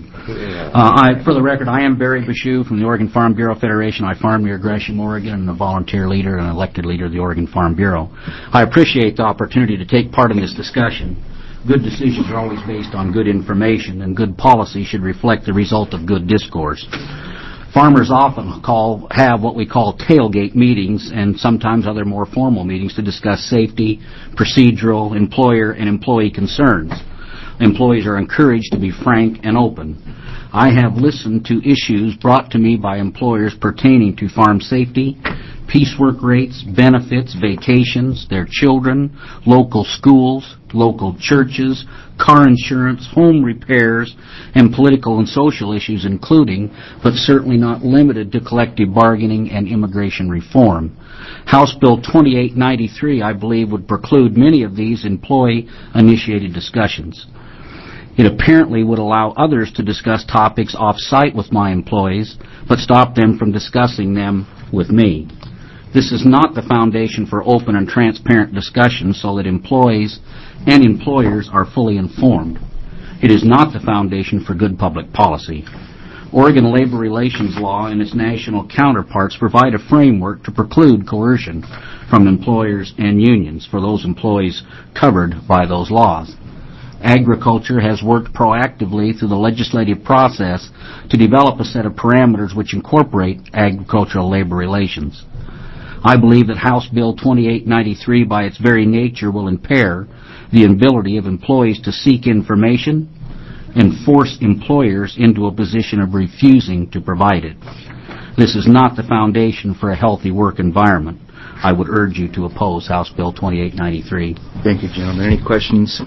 For the record, I am Barry Beshew from the Oregon Farm Bureau Federation. I farm near Gresham, Oregon, and I'm a volunteer leader and elected leader of the Oregon Farm Bureau. I appreciate the opportunity to take part in this discussion. Good decisions are always based on good information, and good policy should reflect the result of good discourse. Farmers often have what we call tailgate meetings and sometimes other more formal meetings to discuss safety, procedural, employer, and employee concerns. Employees are encouraged to be frank and open. I have listened to issues brought to me by employers pertaining to farm safety, piecework rates, benefits, vacations, their children, local schools, local churches, car insurance, home repairs, and political and social issues including, but certainly not limited to, collective bargaining and immigration reform. House Bill 2893, I believe, would preclude many of these employee-initiated discussions. It apparently would allow others to discuss topics off-site with my employees, but stop them from discussing them with me. This is not the foundation for open and transparent discussions so that employees and employers are fully informed. It is not the foundation for good public policy. Oregon labor relations law and its national counterparts provide a framework to preclude coercion from employers and unions for those employees covered by those laws. Agriculture has worked proactively through the legislative process to develop a set of parameters which incorporate agricultural labor relations. I believe that House Bill 2893 by its very nature will impair the ability of employees to seek information and force employers into a position of refusing to provide it. This is not the foundation for a healthy work environment. I would urge you to oppose House Bill 2893. Thank you, gentlemen. Any questions?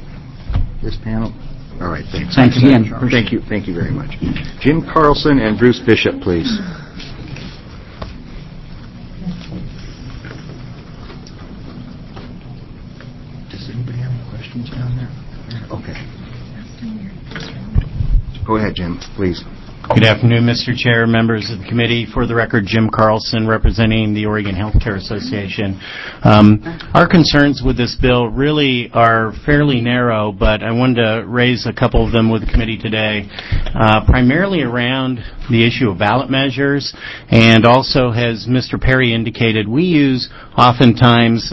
This panel? All right, thanks. Thanks again. Thank you very much. Jim Carlson and Bruce Bishop, please. Does anybody have any questions down there? Okay. Go ahead, Jim, please. Good afternoon, Mr. Chair, members of the committee. For the record, Jim Carlson, representing the Oregon Healthcare Association. Our concerns with this bill really are fairly narrow, but I wanted to raise a couple of them with the committee today, primarily around the issue of ballot measures, and also, as Mr. Perry indicated, we use oftentimes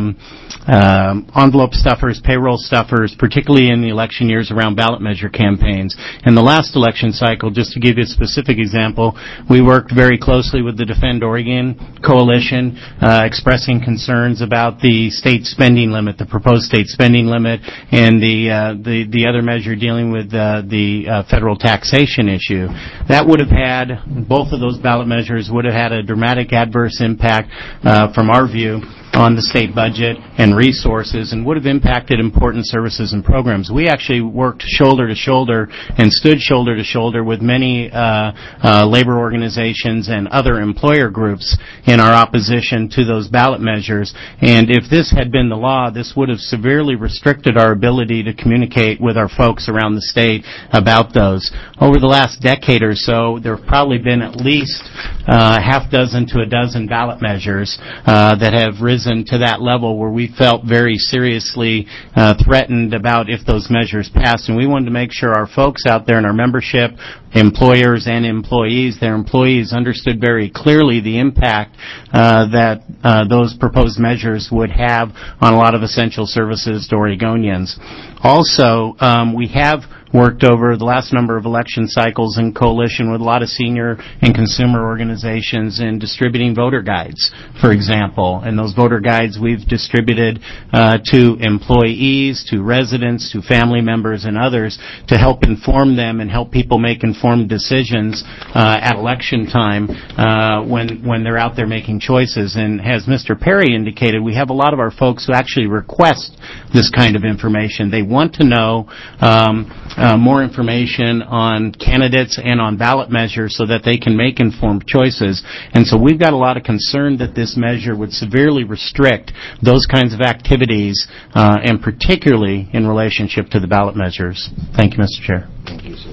envelope stuffers, payroll stuffers, particularly in the election years around ballot measure campaigns. In the last election cycle, just to give you a specific example, we worked very closely with the Defend Oregon Coalition, expressing concerns about the state spending limit, the proposed state spending limit, and the other measure dealing with the federal taxation issue. That would have had, both of those ballot measures would have had a dramatic adverse impact, from our view, on the state budget and resources, and would have impacted important services and programs. We actually worked shoulder to shoulder and stood shoulder to shoulder with many labor organizations and other employer groups in our opposition to those ballot measures. And if this had been the law, this would have severely restricted our ability to communicate with our folks around the state about those. Over the last decade or so, there have probably been at least half dozen to a dozen ballot measures that have risen to that level where we felt very seriously threatened about if those measures passed. And we wanted to make sure our folks out there in our membership, employers and employees, their employees understood very clearly the impact that those proposed measures would have on a lot of essential services to Oregonians. Also, we have worked over the last number of election cycles in coalition with a lot of senior and consumer organizations in distributing voter guides, for example. And those voter guides we've distributed to employees, to residents, to family members and others to help inform them and help people make informed informed decisions at election time when they're out there making choices. And as Mr. Perry indicated, we have a lot of our folks who actually request this kind of information. They want to know more information on candidates and on ballot measures so that they can make informed choices. And so we've got a lot of concern that this measure would severely restrict those kinds of activities, and particularly in relationship to the ballot measures. Thank you, Mr. Chair. Thank you, sir.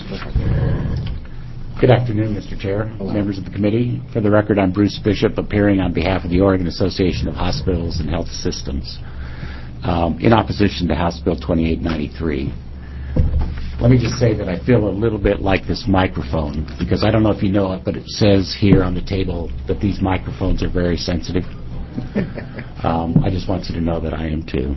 Good afternoon, Mr. Chair, members of the committee. For the record, I'm Bruce Bishop, appearing on behalf of the Oregon Association of Hospitals and Health Systems in opposition to House Bill 2893. Let me just say that I feel a little bit like this microphone, because I don't know if you know it, but it says here on the table that these microphones are very sensitive. I just want you to know that I am too.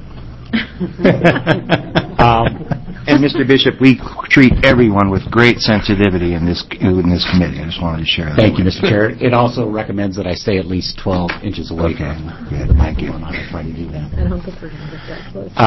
And Mr. Bishop, we treat everyone with great sensitivity in this committee. I just wanted to share that. Thank you, Mr. Chair. It also recommends that I stay at least 12 inches away from the microphone. I'm not trying to do that. I don't think we're going to get that close.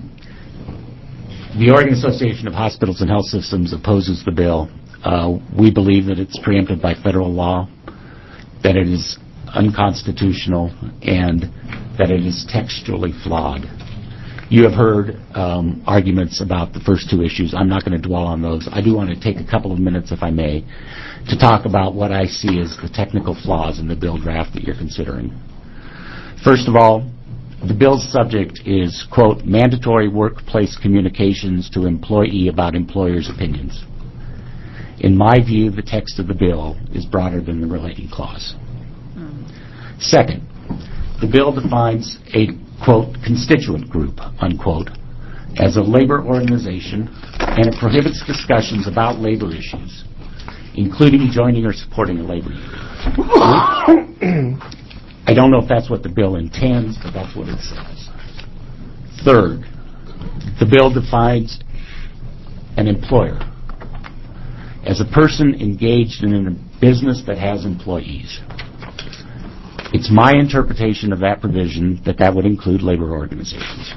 The Oregon Association of Hospitals and Health Systems opposes the bill. We believe that it's preempted by federal law, that it is unconstitutional, and that it is textually flawed. You have heard arguments about the first two issues. I'm not going to dwell on those. I do want to take a couple of minutes, if I may, to talk about what I see as the technical flaws in the bill draft that you're considering. First of all, the bill's subject is, quote, mandatory workplace communications to employee about employer's opinions. In my view, the text of the bill is broader than the relating clause. Second, the bill defines a, quote, constituent group, unquote, as a labor organization, and it prohibits discussions about labor issues, including joining or supporting a labor union. I don't know if that's what the bill intends, but that's what it says. Third, the bill defines an employer as a person engaged in a business that has employees. It's my interpretation of that provision that that would include labor organizations.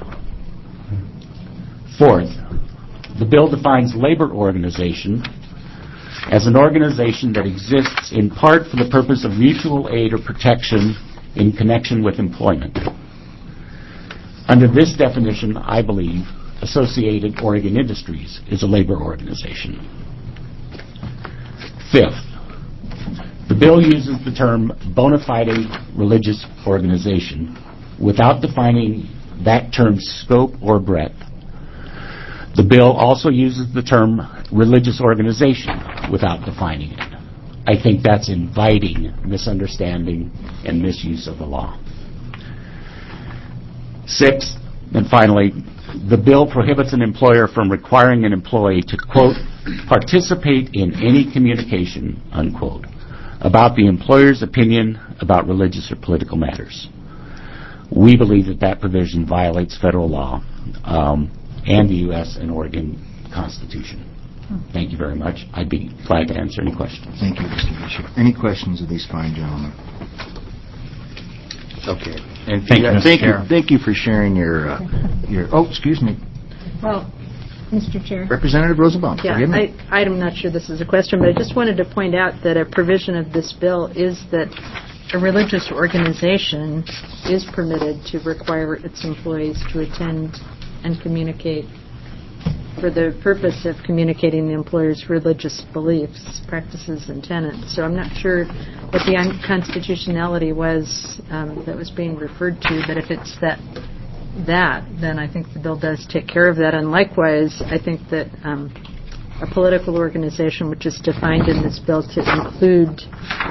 Fourth, the bill defines labor organization as an organization that exists in part for the purpose of mutual aid or protection in connection with employment. Under this definition, I believe Associated Oregon Industries is a labor organization. Fifth, the bill uses the term bona fide religious organization without defining that term's scope or breadth. The bill also uses the term religious organization without defining it. I think that's inviting misunderstanding and misuse of the law. Sixth, and finally, the bill prohibits an employer from requiring an employee to, quote, participate in any communication, unquote, about the employer's opinion about religious or political matters. We believe that that provision violates federal law and the U.S. and Oregon Constitution. Thank you very much. I'd be glad to answer any questions. Thank you, Mr. Bishop. Any questions of these fine gentlemen? Okay. And thank you for sharing your. Oh, excuse me, Well, Mr. Chair. Representative Rosenbaum. Yeah, Forgive me. I'm not sure this is a question, but I just wanted to point out that a provision of this bill is that a religious organization is permitted to require its employees to attend and communicate for the purpose of communicating the employer's religious beliefs, practices, and tenets. So I'm not sure what the unconstitutionality was that was being referred to, but if it's that, then I think the bill does take care of that. And likewise, I think that a political organization, which is defined in this bill to include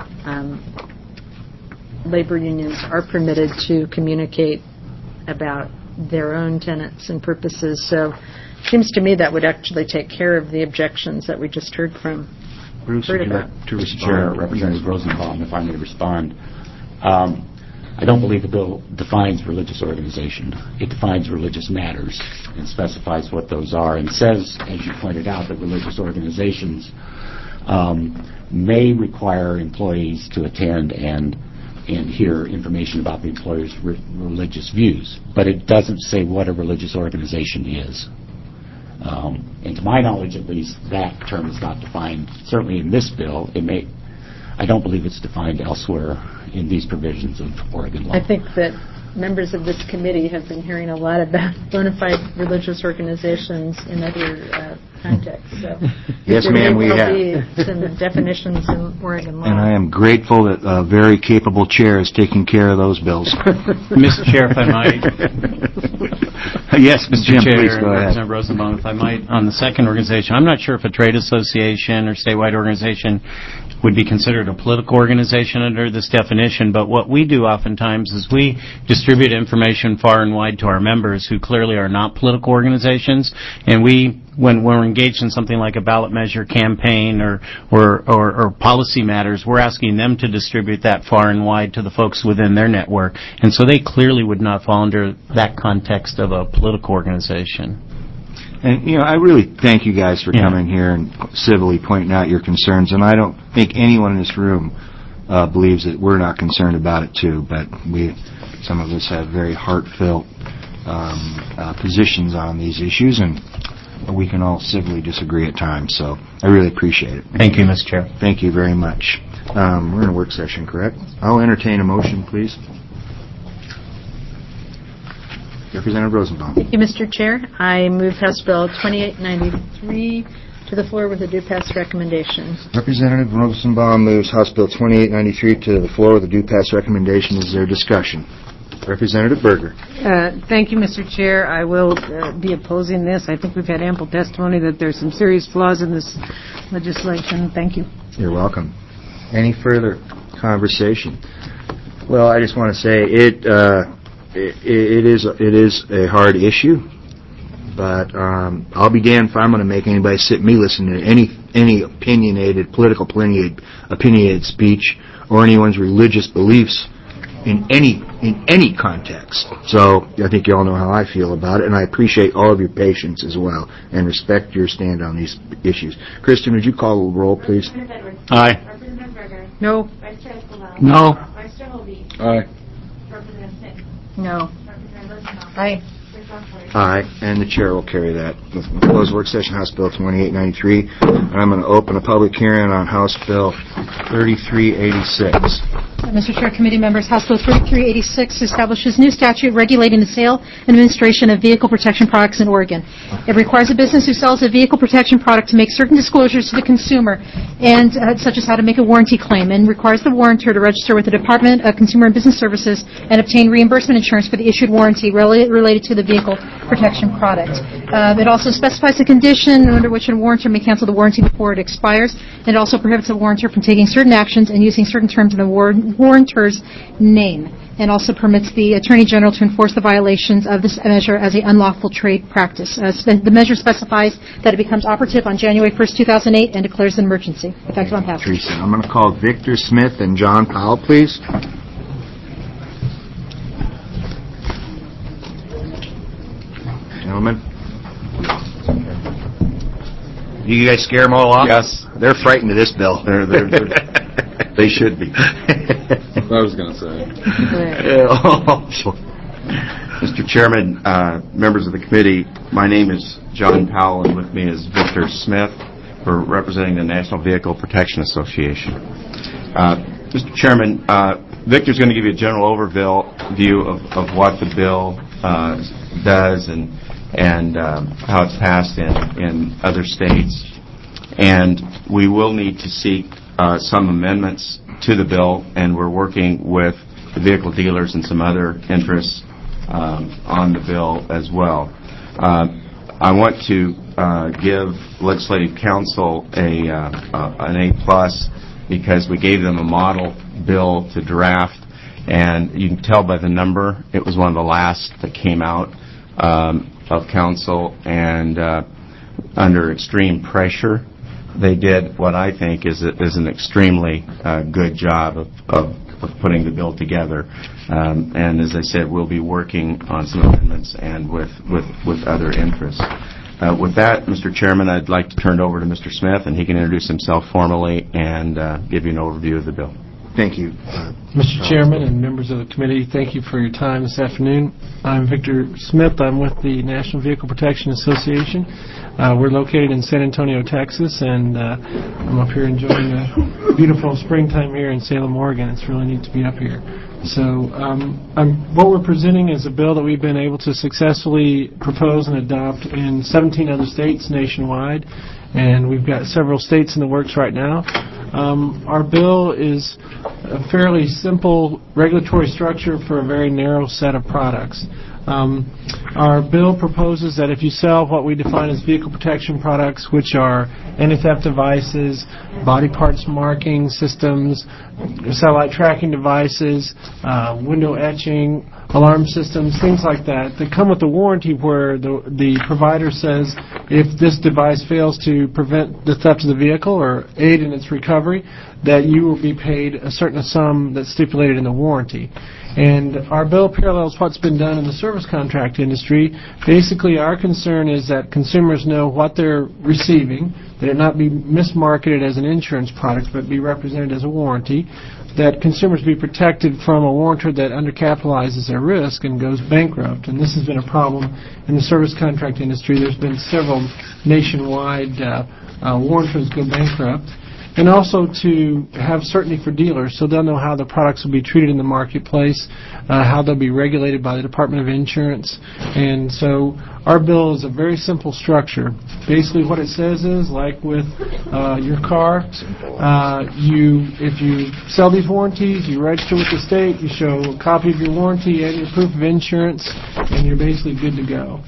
labor unions, are permitted to communicate about their own tenets and purposes. So it seems to me that would actually take care of the objections that we just heard from. Bruce, would you like to Mr. respond? Chair, Representative Rosenbaum, if I may respond. I don't believe the bill defines religious organization. It defines religious matters and specifies what those are, and says, as you pointed out, that religious organizations may require employees to attend and hear information about the employer's religious views. But it doesn't say what a religious organization is. And to my knowledge, at least, that term is not defined, certainly in this bill. I don't believe it's defined elsewhere in these provisions of Oregon law. I think that members of this committee have been hearing a lot about bona fide religious organizations in other contexts. So Yes, ma'am, we have. There will be some definitions in Oregon law. And I am grateful that a very capable chair is taking care of those bills. Mr. Chair, if I might. Yes, Mr. Jim, Chair, please go ahead. Representative Rosenbaum, if I might, on the second organization, I'm not sure if a trade association or statewide organization would be considered a political organization under this definition, but what we do oftentimes is we distribute information far and wide to our members who clearly are not political organizations, and when we're engaged in something like a ballot measure campaign or policy matters, we're asking them to distribute that far and wide to the folks within their network, and so they clearly would not fall under that context of a political organization. And, I really thank you guys for coming here and civilly pointing out your concerns. And I don't think anyone in this room believes that we're not concerned about it, too. But some of us have very heartfelt positions on these issues, and we can all civilly disagree at times. So I really appreciate it. Thank you, Mr. Chair. Thank you very much. We're in a work session, correct? I'll entertain a motion, please. Representative Rosenbaum. Thank you, Mr. Chair. I move House Bill 2893 to the floor with a due pass recommendation. Representative Rosenbaum moves House Bill 2893 to the floor with a due pass recommendation. Is there discussion? Representative Berger. Thank you, Mr. Chair. I will be opposing this. I think we've had ample testimony that there's some serious flaws in this legislation. Thank you. You're welcome. Any further conversation? Well, I just want to say it is a hard issue, but I'll be damned if I'm going to make anybody sit and me listen to any political opinionated speech or anyone's religious beliefs in any context. So I think you all know how I feel about it, and I appreciate all of your patience as well and respect your stand on these issues. Kristen, would you call the roll, please? Representative Edwards. Aye. Representative Berger. No. Vice Chair Escobar. No. Vice Chair Holby. Aye. Representative Smith. No. Representative Rosenbaum. Aye. Chair Schofler. Aye, and the chair will carry that. Closed work session, House Bill 2893. And I'm going to open a public hearing on House Bill 3386. Mr. Chair, committee members, House Bill 3386 establishes new statute regulating the sale and administration of vehicle protection products in Oregon. It requires a business who sells a vehicle protection product to make certain disclosures to the consumer, and such as how to make a warranty claim, and requires the warrantor to register with the Department of Consumer and Business Services and obtain reimbursement insurance for the issued warranty related to the vehicle protection product. It also specifies the condition under which a warrantor may cancel the warranty before it expires, and it also prohibits a warrantor from taking certain actions and using certain terms in the warrantor's name, and also permits the Attorney General to enforce the violations of this measure as an unlawful trade practice. The measure specifies that it becomes operative on January 1st, 2008, and declares an emergency, effective on passage. Teresa, I'm going to call Victor Smith and John Powell, please. Gentlemen. You guys scare them all off? Yes. They're frightened of this bill. They should be. That's what I was going to say. Mr. Chairman, members of the committee, my name is John Powell, and with me is Victor Smith, for representing the National Vehicle Protection Association. Mr. Chairman, Victor's going to give you a general overview of what the bill does and how it's passed in other states. And we will need to seek some amendments to the bill, and we're working with the vehicle dealers and some other interests on the bill as well. I want to give Legislative Council an A+ because we gave them a model bill to draft, and you can tell by the number it was one of the last that came out of Council, and under extreme pressure they did what I think is an extremely good job of putting the bill together. And as I said, we'll be working on some amendments and with other interests. With that, Mr. Chairman, I'd like to turn it over to Mr. Smith, and he can introduce himself formally and give you an overview of the bill. Thank you. Mr. Chairman and members of the committee, thank you for your time this afternoon. I'm Victor Smith. I'm with the National Vehicle Protection Association. We're located in San Antonio, Texas, and I'm up here enjoying the beautiful springtime here in Salem, Oregon. It's really neat to be up here. So what we're presenting is a bill that we've been able to successfully propose and adopt in 17 other states nationwide, and we've got several states in the works right now. Our bill is a fairly simple regulatory structure for a very narrow set of products. Our bill proposes that if you sell what we define as vehicle protection products, which are anti-theft devices, body parts marking systems, satellite tracking devices, window etching, alarm systems, things like that come with a warranty where the provider says if this device fails to prevent the theft of the vehicle or aid in its recovery, that you will be paid a certain sum that's stipulated in the warranty. And our bill parallels what's been done in the service contract industry. Basically, our concern is that consumers know what they're receiving, that it not be mismarketed as an insurance product, but be represented as a warranty, that consumers be protected from a warrantor that undercapitalizes their risk and goes bankrupt. And this has been a problem in the service contract industry. There's been several nationwide warrantors go bankrupt. And also to have certainty for dealers so they'll know how the products will be treated in the marketplace, how they'll be regulated by the Department of Insurance. And so our bill is a very simple structure. Basically what it says is, like with your car, if you sell these warranties, you register with the state, you show a copy of your warranty and your proof of insurance, and you're basically good to go.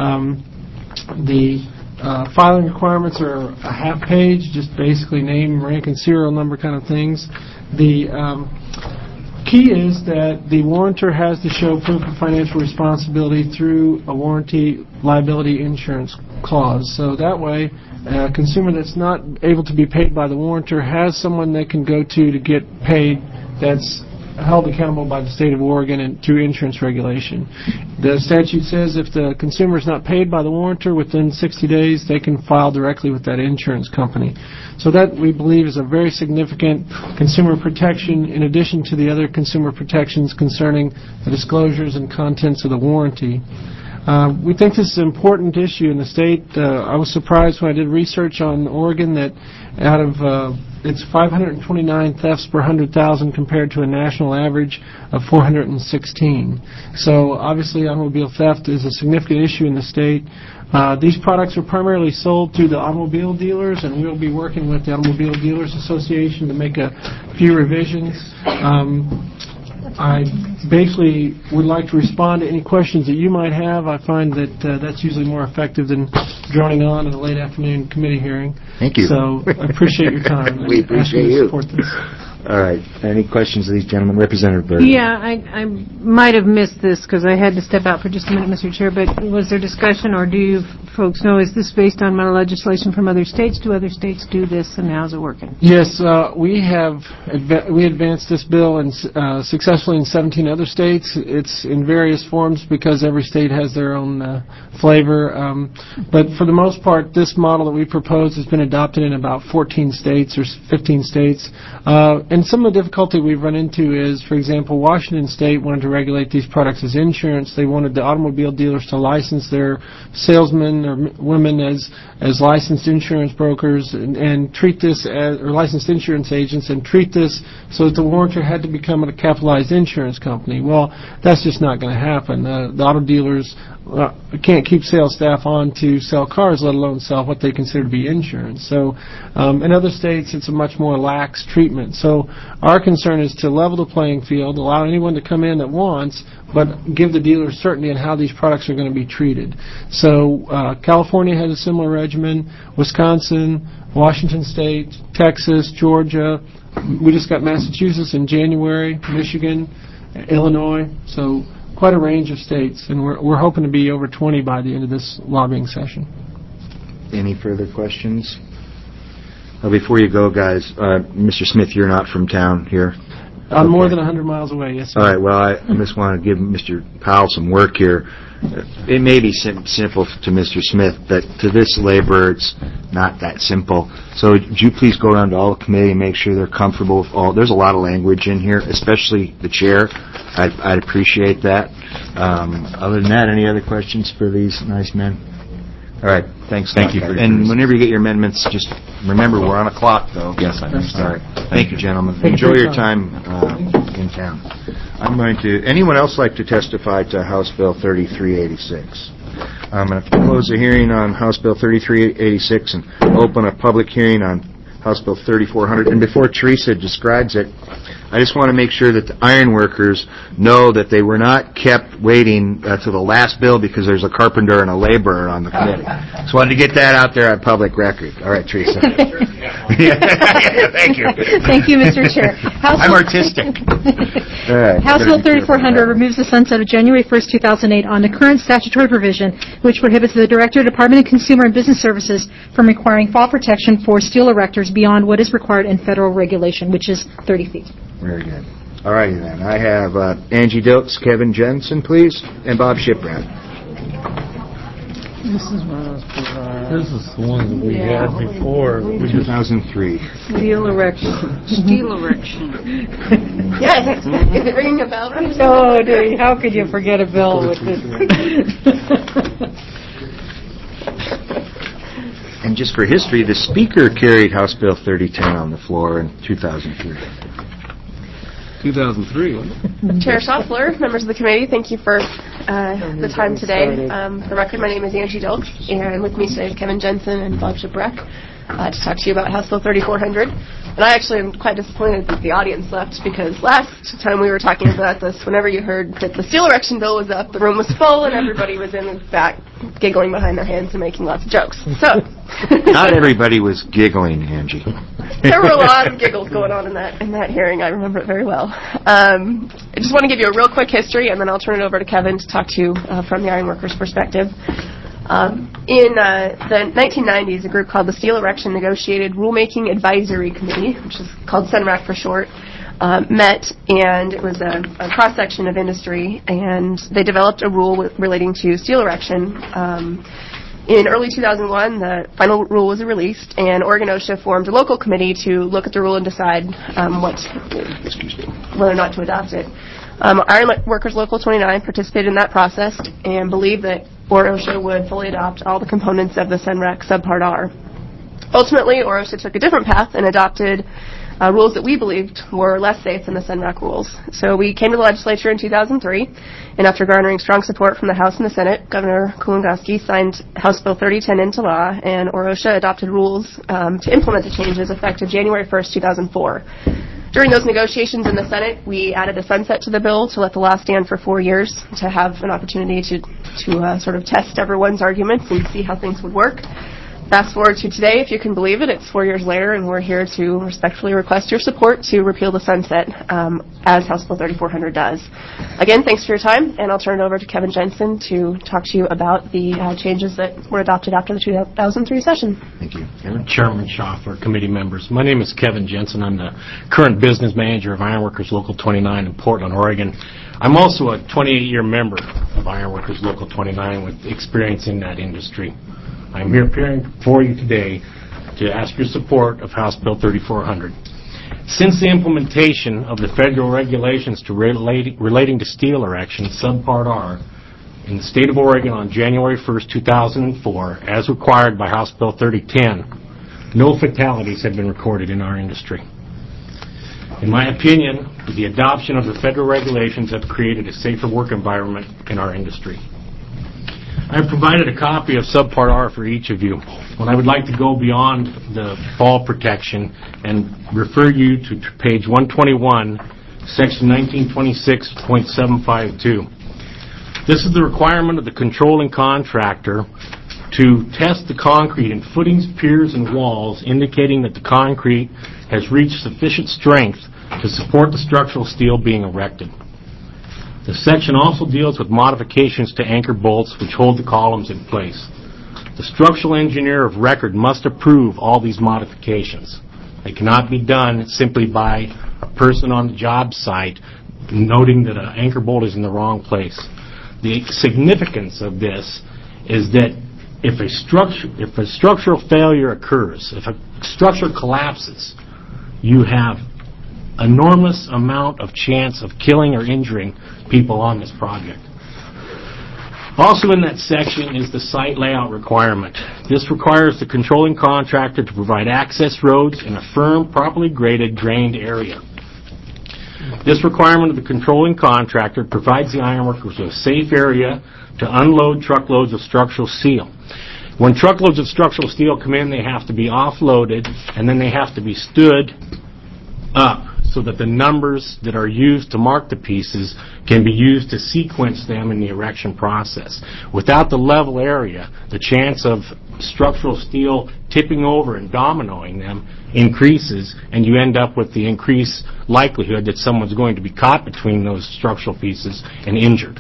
Filing requirements are a half page, just basically name, rank, and serial number kind of things. The key is that the warrantor has to show proof of financial responsibility through a warranty liability insurance clause. So that way, a consumer that's not able to be paid by the warrantor has someone they can go to get paid that's held accountable by the state of Oregon and through insurance regulation. The statute says if the consumer is not paid by the warrantor within 60 days, they can file directly with that insurance company. So that, we believe, is a very significant consumer protection in addition to the other consumer protections concerning the disclosures and contents of the warranty. We think this is an important issue in the state. I was surprised when I did research on Oregon that out of it's 529 thefts per 100,000 compared to a national average of 416. So obviously automobile theft is a significant issue in the state. These products are primarily sold through the automobile dealers, and we'll be working with the Automobile Dealers Association to make a few revisions. I basically would like to respond to any questions that you might have. I find that that's usually more effective than droning on in a late afternoon committee hearing. Thank you. So I appreciate your time. We appreciate you. Support this. All right. Any questions of these gentlemen? Representative Berger. Yeah, I might have missed this because I had to step out for just a minute, Mr. Chair, but was there discussion, or do you folks know, is this based on legislation from other states? Do other states do this, and how's it working? Yes, we advanced this bill successfully in 17 other states. It's in various forms because every state has their own flavor. But for the most part, this model that we propose has been adopted in about 14 states or 15 states. And some of the difficulty we've run into is, for example, Washington State wanted to regulate these products as insurance. They wanted the automobile dealers to license their salesmen or women as licensed insurance brokers and treat this as, or licensed insurance agents, and treat this so that the warrantor had to become a capitalized insurance company. Well, that's just not going to happen. The auto dealers can't keep sales staff on to sell cars, let alone sell what they consider to be insurance. So in other states, it's a much more lax treatment. So our concern is to level the playing field, allow anyone to come in that wants, but give the dealers certainty in how these products are going to be treated. So California has a similar regimen, Wisconsin, Washington State, Texas, Georgia. We just got Massachusetts in January, Michigan, Illinois. So quite a range of states, and we're hoping to be over 20 by the end of this lobbying session. Any further questions? Before you go, guys, Mr. Smith, you're not from town here. I'm more than 100 miles away, yes, sir. All right, well, I just want to give Mr. Powell some work here. it may be simple to Mr. Smith, but to this laborer, it's not that simple. So would you please go around to all the committee and make sure they're comfortable with all. There's a lot of language in here, especially the chair. I'd appreciate that. Other than that, any other questions for these nice men? All right. Thanks. Thank you for your And whenever you get your amendments, just remember we're on a clock, though. Yes, I understand. All right. Thank you, gentlemen. Enjoy your time in town. I'm going to. Anyone else like to testify to House Bill 3386? I'm going to close the hearing on House Bill 3386 and open a public hearing on House Bill 3400. And before Teresa describes it, I just want to make sure that the iron workers know that they were not kept waiting to the last bill because there's a carpenter and a laborer on the committee. Just wanted to get that out there on public record. All right, Teresa. Thank you. Thank you, Mr. Chair. I'm artistic. All right. House Bill 3400 removes the sunset of January 1st, 2008 on the current statutory provision which prohibits the Director of Department of Consumer and Business Services from requiring fall protection for steel erectors beyond what is required in federal regulation, which is 30 feet. Very good. All righty then. I have Angie Dilks, Kevin Jensen, please, and Bob Shiprad. This is one of those bizarre. This is the one that we had before. 2003. Steel erection. Steel erection. Yes, is it ringing a bell? Oh, dear. How could you forget a bill with this? And just for history, the Speaker carried House Bill 3010 on the floor in 2003. 2003, wasn't it? Chair Schaffler, members of the committee, thank you for the time today. For the record, my name is Angie Dilks, and with me today is Kevin Jensen and Bob Shiprad to talk to you about House Bill 3400. And I actually am quite disappointed that the audience left, because last time we were talking about this, whenever you heard that the steel erection bill was up, the room was full and everybody was in the back giggling behind their hands and making lots of jokes. So Not everybody was giggling, Angie. there were a lot of giggles going on in that hearing. I remember it very well. I just want to give you a real quick history, and then I'll turn it over to Kevin to talk to you from the ironworkers' perspective. In the 1990s, a group called the Steel Erection Negotiated Rulemaking Advisory Committee, which is called CENRAC for short, met, and it was a cross-section of industry, and they developed a rule relating to steel erection. In early 2001, the final rule was released, and Oregon OSHA formed a local committee to look at the rule and decide whether or not to adopt it. Iron Workers Local 29 participated in that process and believed that OSHA would fully adopt all the components of the CENRAC Subpart R. Ultimately, OSHA took a different path and adopted rules that we believed were less safe than the CENRAC rules. So we came to the legislature in 2003, and after garnering strong support from the House and the Senate, Governor Kulongoski signed House Bill 3010 into law, and OSHA adopted rules to implement the changes effective January 1st, 2004. During those negotiations in the Senate, we added a sunset to the bill to let the law stand for 4 years to have an opportunity to sort of test everyone's arguments and see how things would work. Fast forward to today, if you can believe it, it's 4 years later, and we're here to respectfully request your support to repeal the sunset as House Bill 3400 does. Again, thanks for your time, and I'll turn it over to Kevin Jensen to talk to you about the changes that were adopted after the 2003 session. Thank you. Chairman Schaffler, committee members. My name is Kevin Jensen. I'm the current business manager of Ironworkers Local 29 in Portland, Oregon. I'm also a 28-year member of Ironworkers Local 29 with experience in that industry. I'm here appearing before you today to ask your support of House Bill 3400. Since the implementation of the federal regulations relating to steel erection, Subpart R, in the state of Oregon on January 1st, 2004, as required by House Bill 3010, no fatalities have been recorded in our industry. In my opinion, the adoption of the federal regulations have created a safer work environment in our industry. I've provided a copy of Subpart R for each of you. When I would like to go beyond the fall protection and refer you to page 121, section 1926.752. This is the requirement of the controlling contractor to test the concrete in footings, piers, and walls, indicating that the concrete has reached sufficient strength to support the structural steel being erected. The section also deals with modifications to anchor bolts which hold the columns in place. The structural engineer of record must approve all these modifications. They cannot be done simply by a person on the job site noting that an anchor bolt is in the wrong place. The significance of this is that if a structural failure occurs, if a structure collapses, you have enormous amount of chance of killing or injuring people on this project. Also in that section is the site layout requirement. This requires the controlling contractor to provide access roads in a firm, properly graded, drained area. This requirement of the controlling contractor provides the ironworkers with a safe area to unload truckloads of structural steel. When truckloads of structural steel come in, they have to be offloaded, and then they have to be stood up so that the numbers that are used to mark the pieces can be used to sequence them in the erection process. Without the level area, the chance of structural steel tipping over and dominoing them increases, and you end up with the increased likelihood that someone's going to be caught between those structural pieces and injured.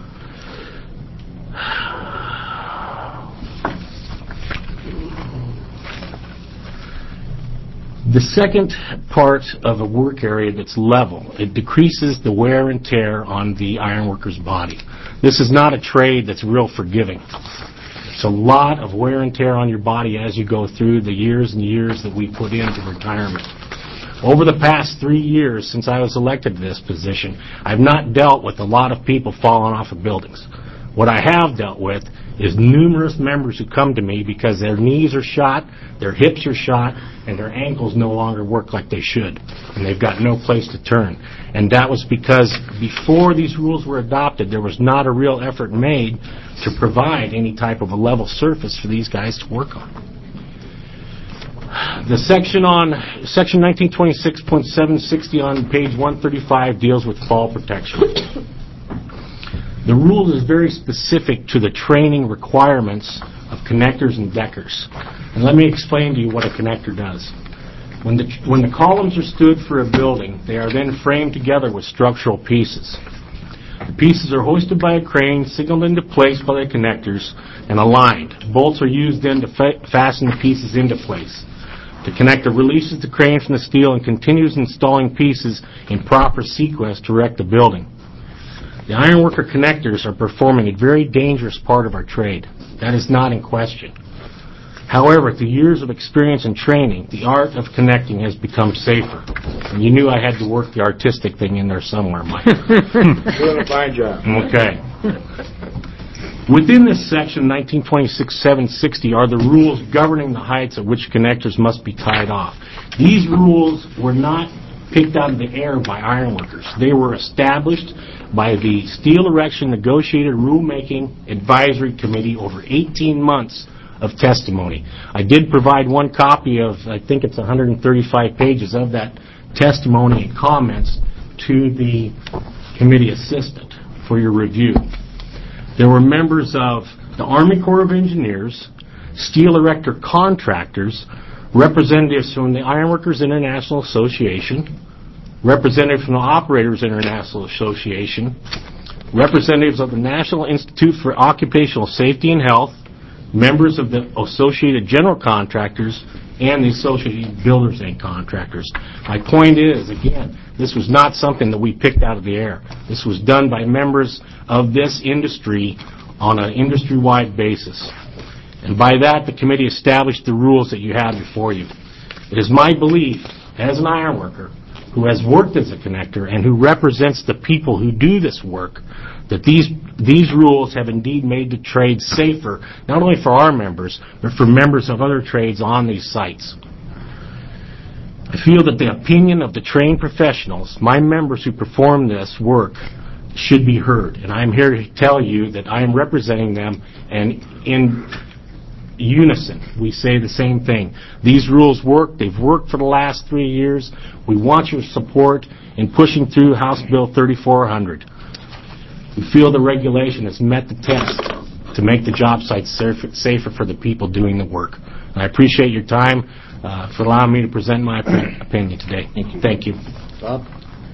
The second part of a work area that's level, it decreases the wear and tear on the ironworker's body. This is not a trade that's real forgiving. It's a lot of wear and tear on your body as you go through the years and years that we put into retirement. Over the past 3 years since I was elected to this position, I've not dealt with a lot of people falling off of buildings. What I have dealt with is numerous members who come to me because their knees are shot, their hips are shot, and their ankles no longer work like they should, and they've got no place to turn. And that was because before these rules were adopted, there was not a real effort made to provide any type of a level surface for these guys to work on. The section on Section 1926.760 on page 135 deals with fall protection. The rule is very specific to the training requirements of connectors and deckers. And let me explain to you what a connector does. When the columns are stood for a building, they are then framed together with structural pieces. The pieces are hoisted by a crane, signaled into place by the connectors, and aligned. Bolts are used then to fasten the pieces into place. The connector releases the crane from the steel and continues installing pieces in proper sequence to erect the building. The ironworker connectors are performing a very dangerous part of our trade. That is not in question. However, through years of experience and training, the art of connecting has become safer. And you knew I had to work the artistic thing in there somewhere, Mike. Doing a fine job. Okay. Within this section, 1926.760, are the rules governing the heights at which connectors must be tied off. These rules were not picked out of the air by ironworkers. They were established by the Steel Erection Negotiated Rulemaking Advisory Committee over 18 months of testimony. I did provide one copy of, I think it's 135 pages of that testimony and comments to the committee assistant for your review. There were members of the Army Corps of Engineers, steel erector contractors, representatives from the Ironworkers International Association, representatives from the Operators International Association, representatives of the National Institute for Occupational Safety and Health, members of the Associated General Contractors, and the Associated Builders and Contractors. My point is, again, this was not something that we picked out of the air. This was done by members of this industry on an industry-wide basis. And by that, the committee established the rules that you have before you. It is my belief, as an ironworker, who has worked as a connector and who represents the people who do this work, that these rules have indeed made the trade safer, not only for our members, but for members of other trades on these sites. I feel that the opinion of the trained professionals, my members who perform this work, should be heard. And I'm here to tell you that I am representing them, and in unison, we say the same thing. These rules work. They've worked for the last 3 years. We want your support in pushing through House Bill 3400. We feel the regulation has met the test to make the job sites safer for the people doing the work. And I appreciate your time for allowing me to present my opinion today. Thank you. Bob?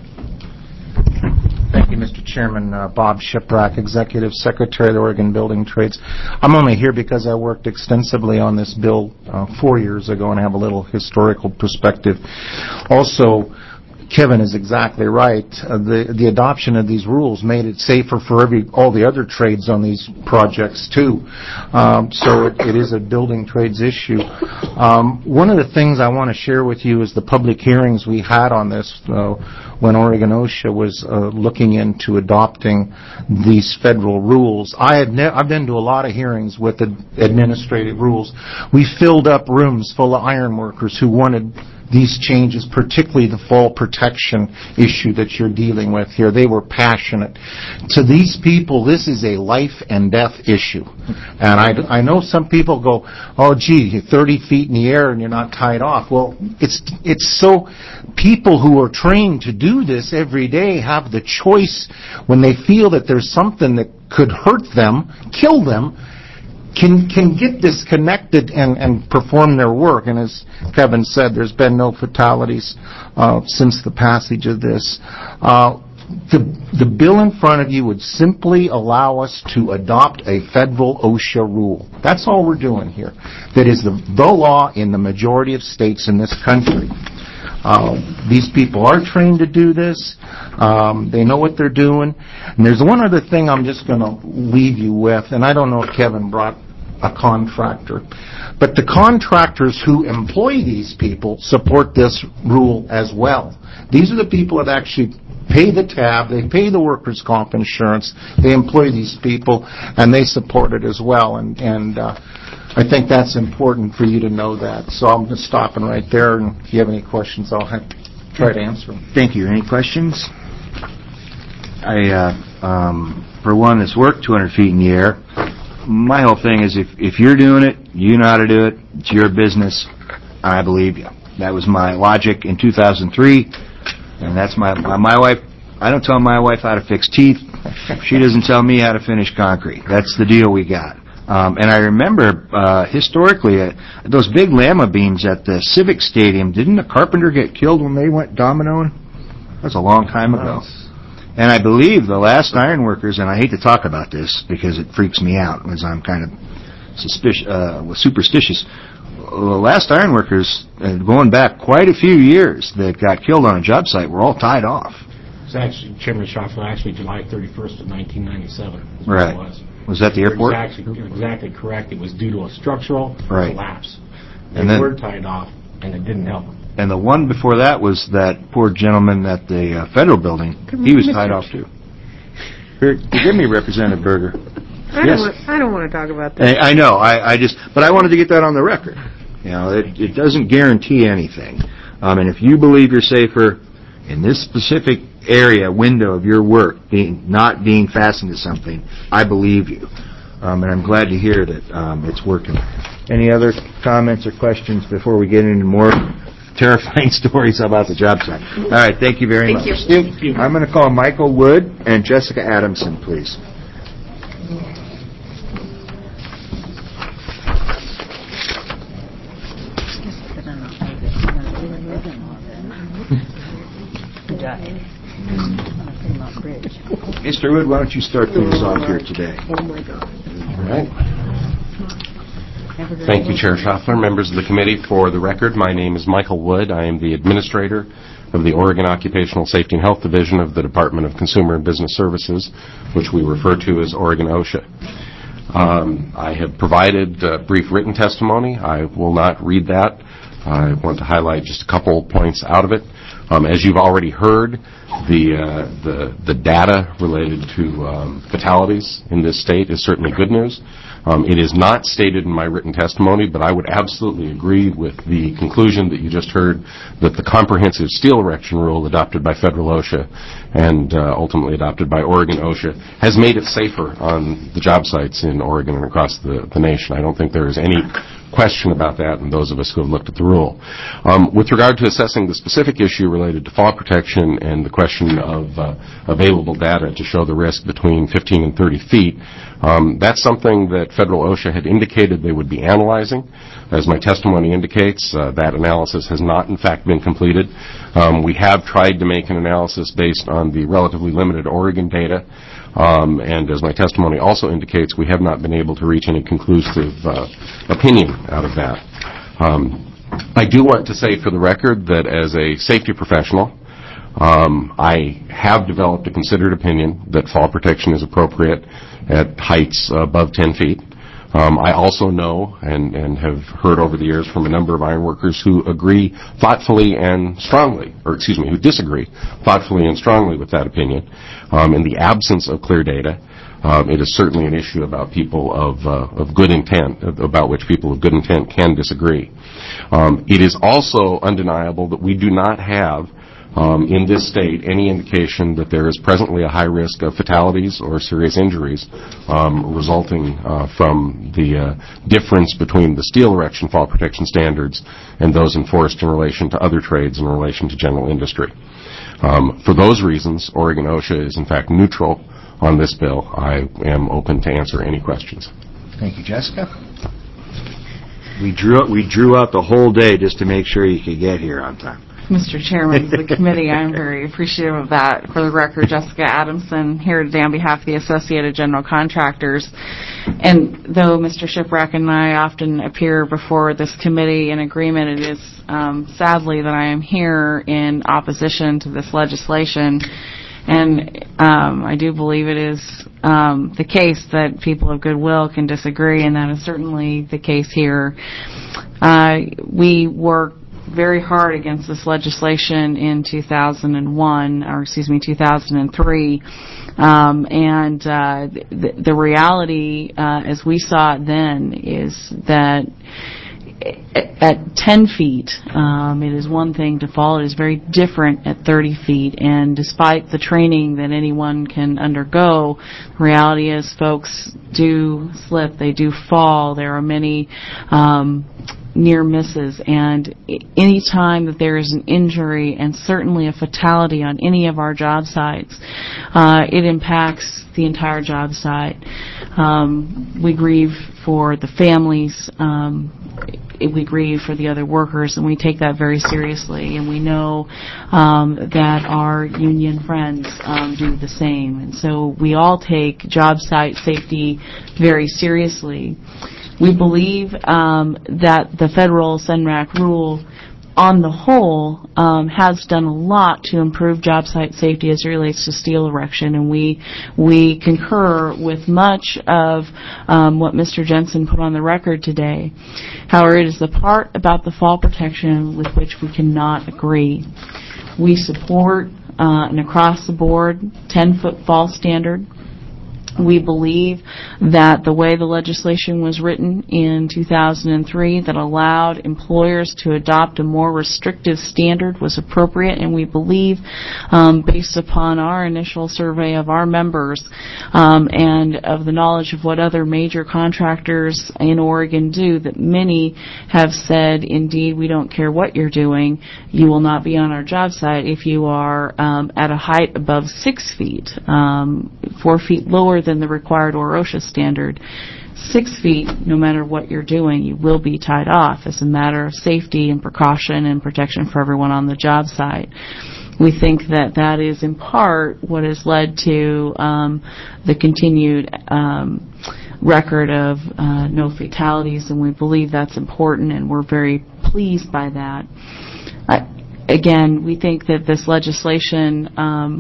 Thank you, Mr. Chairman. Bob Shiprack, Executive Secretary of the Oregon Building Trades. I'm only here because I worked extensively on this bill 4 years ago and have a little historical perspective. Also, Kevin is exactly right. The adoption of these rules made it safer for all the other trades on these projects too. So it is a building trades issue. One of the things I want to share with you is the public hearings we had on this when Oregon OSHA was looking into adopting these federal rules. I've been to a lot of hearings with the administrative rules. We filled up rooms full of iron workers who wanted these changes, particularly the fall protection issue that you're dealing with here. They were passionate. To these people, this is a life and death issue. And I know some people go, oh, gee, you're 30 feet in the air and you're not tied off. Well, it's so people who are trained to do this every day have the choice when they feel that there's something that could hurt them, kill them, can get disconnected and perform their work. And as Kevin said, there's been no fatalities since the passage of this. The bill in front of you would simply allow us to adopt a federal OSHA rule. That's all we're doing here. That is the law in the majority of states in this country. These people are trained to do this. They know what they're doing. And there's one other thing I'm just going to leave you with, and I don't know if Kevin brought a contractor, but the contractors who employ these people support this rule as well. These are the people that actually pay the tab, they pay the workers' comp insurance, they employ these people, and they support it as well. And I think that's important for you to know that. So I'm just stopping right there, and if you have any questions, I'll try to answer them. Thank you. Any questions? For one, it's work 200 feet in the air. My whole thing is if you're doing it, you know how to do it, it's your business, I believe you. That was my logic in 2003, and that's my wife. I don't tell my wife how to fix teeth. She doesn't tell me how to finish concrete. That's the deal we got. And I remember, historically, those big Lama beams at the Civic Stadium, didn't a carpenter get killed when they went dominoing? That was a long time ago. And I believe the last ironworkers, and I hate to talk about this because it freaks me out, because I'm kind of superstitious. The last ironworkers, going back quite a few years, that got killed on a job site were all tied off. It's actually, Chairman Schaffler, actually July 31st of 1997. Right. Was that the airport? You're exactly correct. It was due to a structural collapse. They were tied off, and it didn't help them. And the one before that was that poor gentleman at the federal building. He was tied off, too. Forgive me, Representative Berger. I don't want to talk about that. I know. But I wanted to get that on the record. You know, it doesn't guarantee anything. And if you believe you're safer in this specific area, window of your work, not being fastened to something, I believe you. And I'm glad to hear that it's working. Any other comments or questions before we get into more terrifying stories about the job site? All right, thank you very much. Thank you. I'm going to call Michael Wood and Jessica Adamson, please. Mr. Wood, why don't you start things off here today? Oh, my God. All right. Thank you, Chair Schaffler, members of the committee. For the record, my name is Michael Wood. I am the administrator of the Oregon Occupational Safety and Health Division of the Department of Consumer and Business Services, which we refer to as Oregon OSHA. I have provided brief written testimony. I will not read that. I want to highlight just a couple points out of it. As you've already heard, the data related to fatalities in this state is certainly good news. It is not stated in my written testimony, but I would absolutely agree with the conclusion that you just heard, that the comprehensive steel erection rule adopted by federal OSHA and ultimately adopted by Oregon OSHA has made it safer on the job sites in Oregon and across the nation. I don't think there is any question about that, and those of us who have looked at the rule. With regard to assessing the specific issue related to fall protection and the question of available data to show the risk between 15 and 30 feet, that's something that federal OSHA had indicated they would be analyzing. As my testimony indicates, that analysis has not, in fact, been completed. We have tried to make an analysis based on the relatively limited Oregon data, and as my testimony also indicates, we have not been able to reach any conclusive opinion out of that. I do want to say for the record that as a safety professional, I have developed a considered opinion that fall protection is appropriate at heights above 10 feet. I also know and have heard over the years from a number of ironworkers who agree thoughtfully and strongly, who disagree thoughtfully and strongly with that opinion. In the absence of clear data, it is certainly an issue about people of good intent, about which people of good intent can disagree. It is also undeniable that we do not have in this state any indication that there is presently a high risk of fatalities or serious injuries resulting from the difference between the steel erection fall protection standards and those enforced in relation to other trades in relation to general industry. For those reasons, Oregon OSHA is in fact neutral on this bill. I am open to answer any questions. Thank you, Jessica. We drew out the whole day just to make sure you could get here on time. Mr. Chairman of the committee, I'm very appreciative of that. For the record, Jessica Adamson here today on behalf of the Associated General Contractors. And though Mr. Shipwreck and I often appear before this committee in agreement, it is sadly that I am here in opposition to this legislation. And I do believe it is the case that people of goodwill can disagree, and that is certainly the case here. We worked very hard against this legislation in 2003. And the reality, as we saw it then, is that at 10 feet, it is one thing to fall. It is very different at 30 feet. And despite the training that anyone can undergo, the reality is folks do slip. They do fall. There are many near misses, and any time that there is an injury and certainly a fatality on any of our job sites, it impacts the entire job site. We grieve for the families, we grieve for the other workers, and we take that very seriously, and we know that our union friends do the same. And so we all take job site safety very seriously. We believe that the federal SENRAC rule on the whole has done a lot to improve job site safety as it relates to steel erection, and we concur with much of what Mr. Jensen put on the record today. However, it is the part about the fall protection with which we cannot agree. We support an across-the-board 10-foot fall standard. We believe that the way the legislation was written in 2003 that allowed employers to adopt a more restrictive standard was appropriate, and we believe, based upon our initial survey of our members and of the knowledge of what other major contractors in Oregon do, that many have said, indeed, we don't care what you're doing, you will not be on our job site if you are at a height above 6 feet, 4 feet lower than the required OSHA standard. 6 feet, no matter what you're doing, you will be tied off as a matter of safety and precaution and protection for everyone on the job site. We think that that is in part what has led to the continued record of no fatalities, and we believe that's important, and we're very pleased by that. Again, we think that this legislation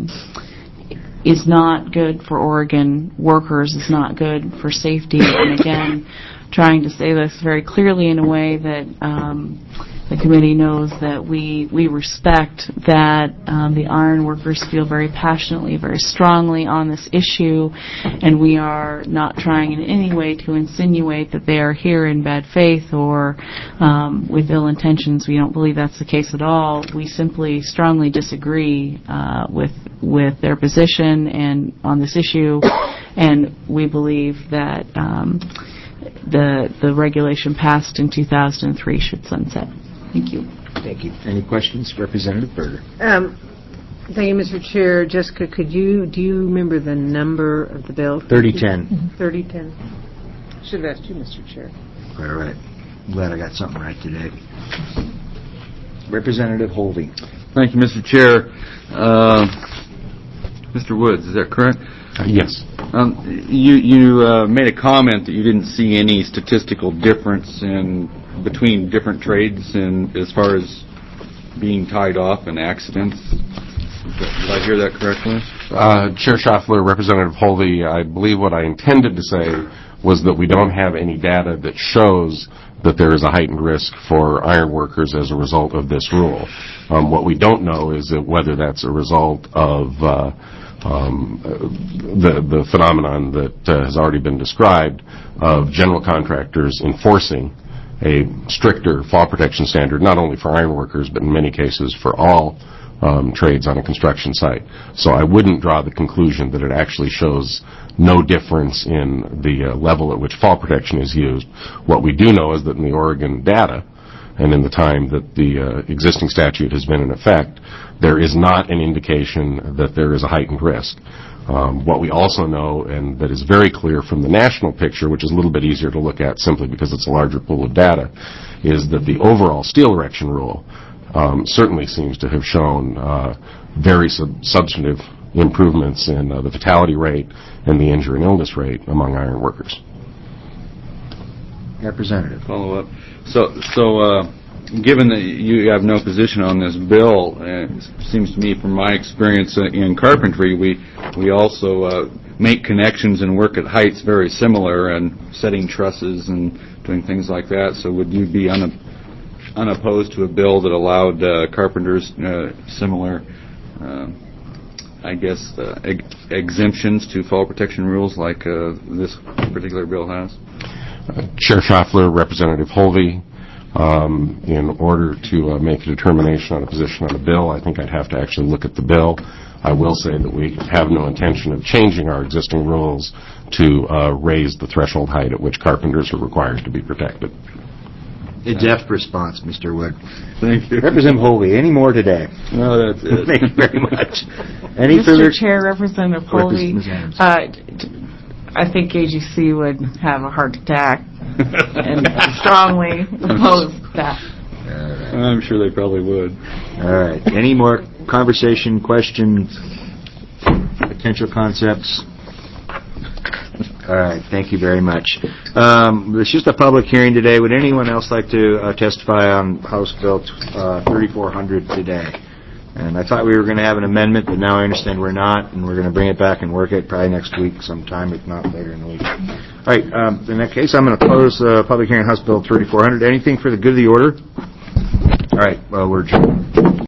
is not good for Oregon workers, is not good for safety, and again, trying to say this very clearly in a way that the committee knows that we respect that the iron workers feel very passionately, very strongly on this issue, and we are not trying in any way to insinuate that they are here in bad faith or with ill intentions. We don't believe that's the case at all. We simply strongly disagree with their position and on this issue, and we believe that the regulation passed in 2003 should sunset. Thank you. Thank you. Any questions? Representative Berger. Thank you, Mr. Chair. Jessica, do you remember the number of the bill? 3010. 3010. Should have asked you, Mr. Chair. All right. I'm glad I got something right today. Representative Holding. Thank you, Mr. Chair. Mr. Woods, is that correct? Yes. You made a comment that you didn't see any statistical difference between different trades and as far as being tied off and accidents. Did I hear that correctly? Chair Schaffler, Representative Holvey, I believe what I intended to say was that we don't have any data that shows that there is a heightened risk for iron workers as a result of this rule. What we don't know is that whether that's a result of the phenomenon that has already been described of general contractors enforcing a stricter fall protection standard, not only for iron workers, but in many cases for all trades on a construction site. So I wouldn't draw the conclusion that it actually shows no difference in the level at which fall protection is used. What we do know is that in the Oregon data, and in the time that the existing statute has been in effect, there is not an indication that there is a heightened risk. What we also know, and that is very clear from the national picture, which is a little bit easier to look at simply because it's a larger pool of data, is that the overall steel erection rule certainly seems to have shown very substantive improvements in the fatality rate and the injury and illness rate among iron workers. Representative. Follow up. So given that you have no position on this bill, it seems to me from my experience in carpentry, we also make connections and work at heights very similar and setting trusses and doing things like that. So would you be unopposed to a bill that allowed carpenters similar, exemptions to fall protection rules like this particular bill has? Chair Schaffler, Representative Holvey, in order to make a determination on a position on a bill, I think I'd have to actually look at the bill. I will say that we have no intention of changing our existing rules to raise the threshold height at which carpenters are required to be protected. A deft response, Mr. Wood. Thank you. Representative Holvey, any more today? No, that's it. Thank you very much. Any Mr. further? Chair, Representative Holvey, I think AGC would have a heart attack and strongly oppose that. I'm sure they probably would. All right. Any more conversation, questions, potential concepts? All right. Thank you very much. It's just a public hearing today. Would anyone else like to testify on House Bill 3400 today? And I thought we were going to have an amendment, but now I understand we're not, and we're going to bring it back and work it probably next week sometime, if not later in the week. All right. In that case, I'm going to close the public hearing on House Bill 3400. Anything for the good of the order? All right. Well, we're adjourned.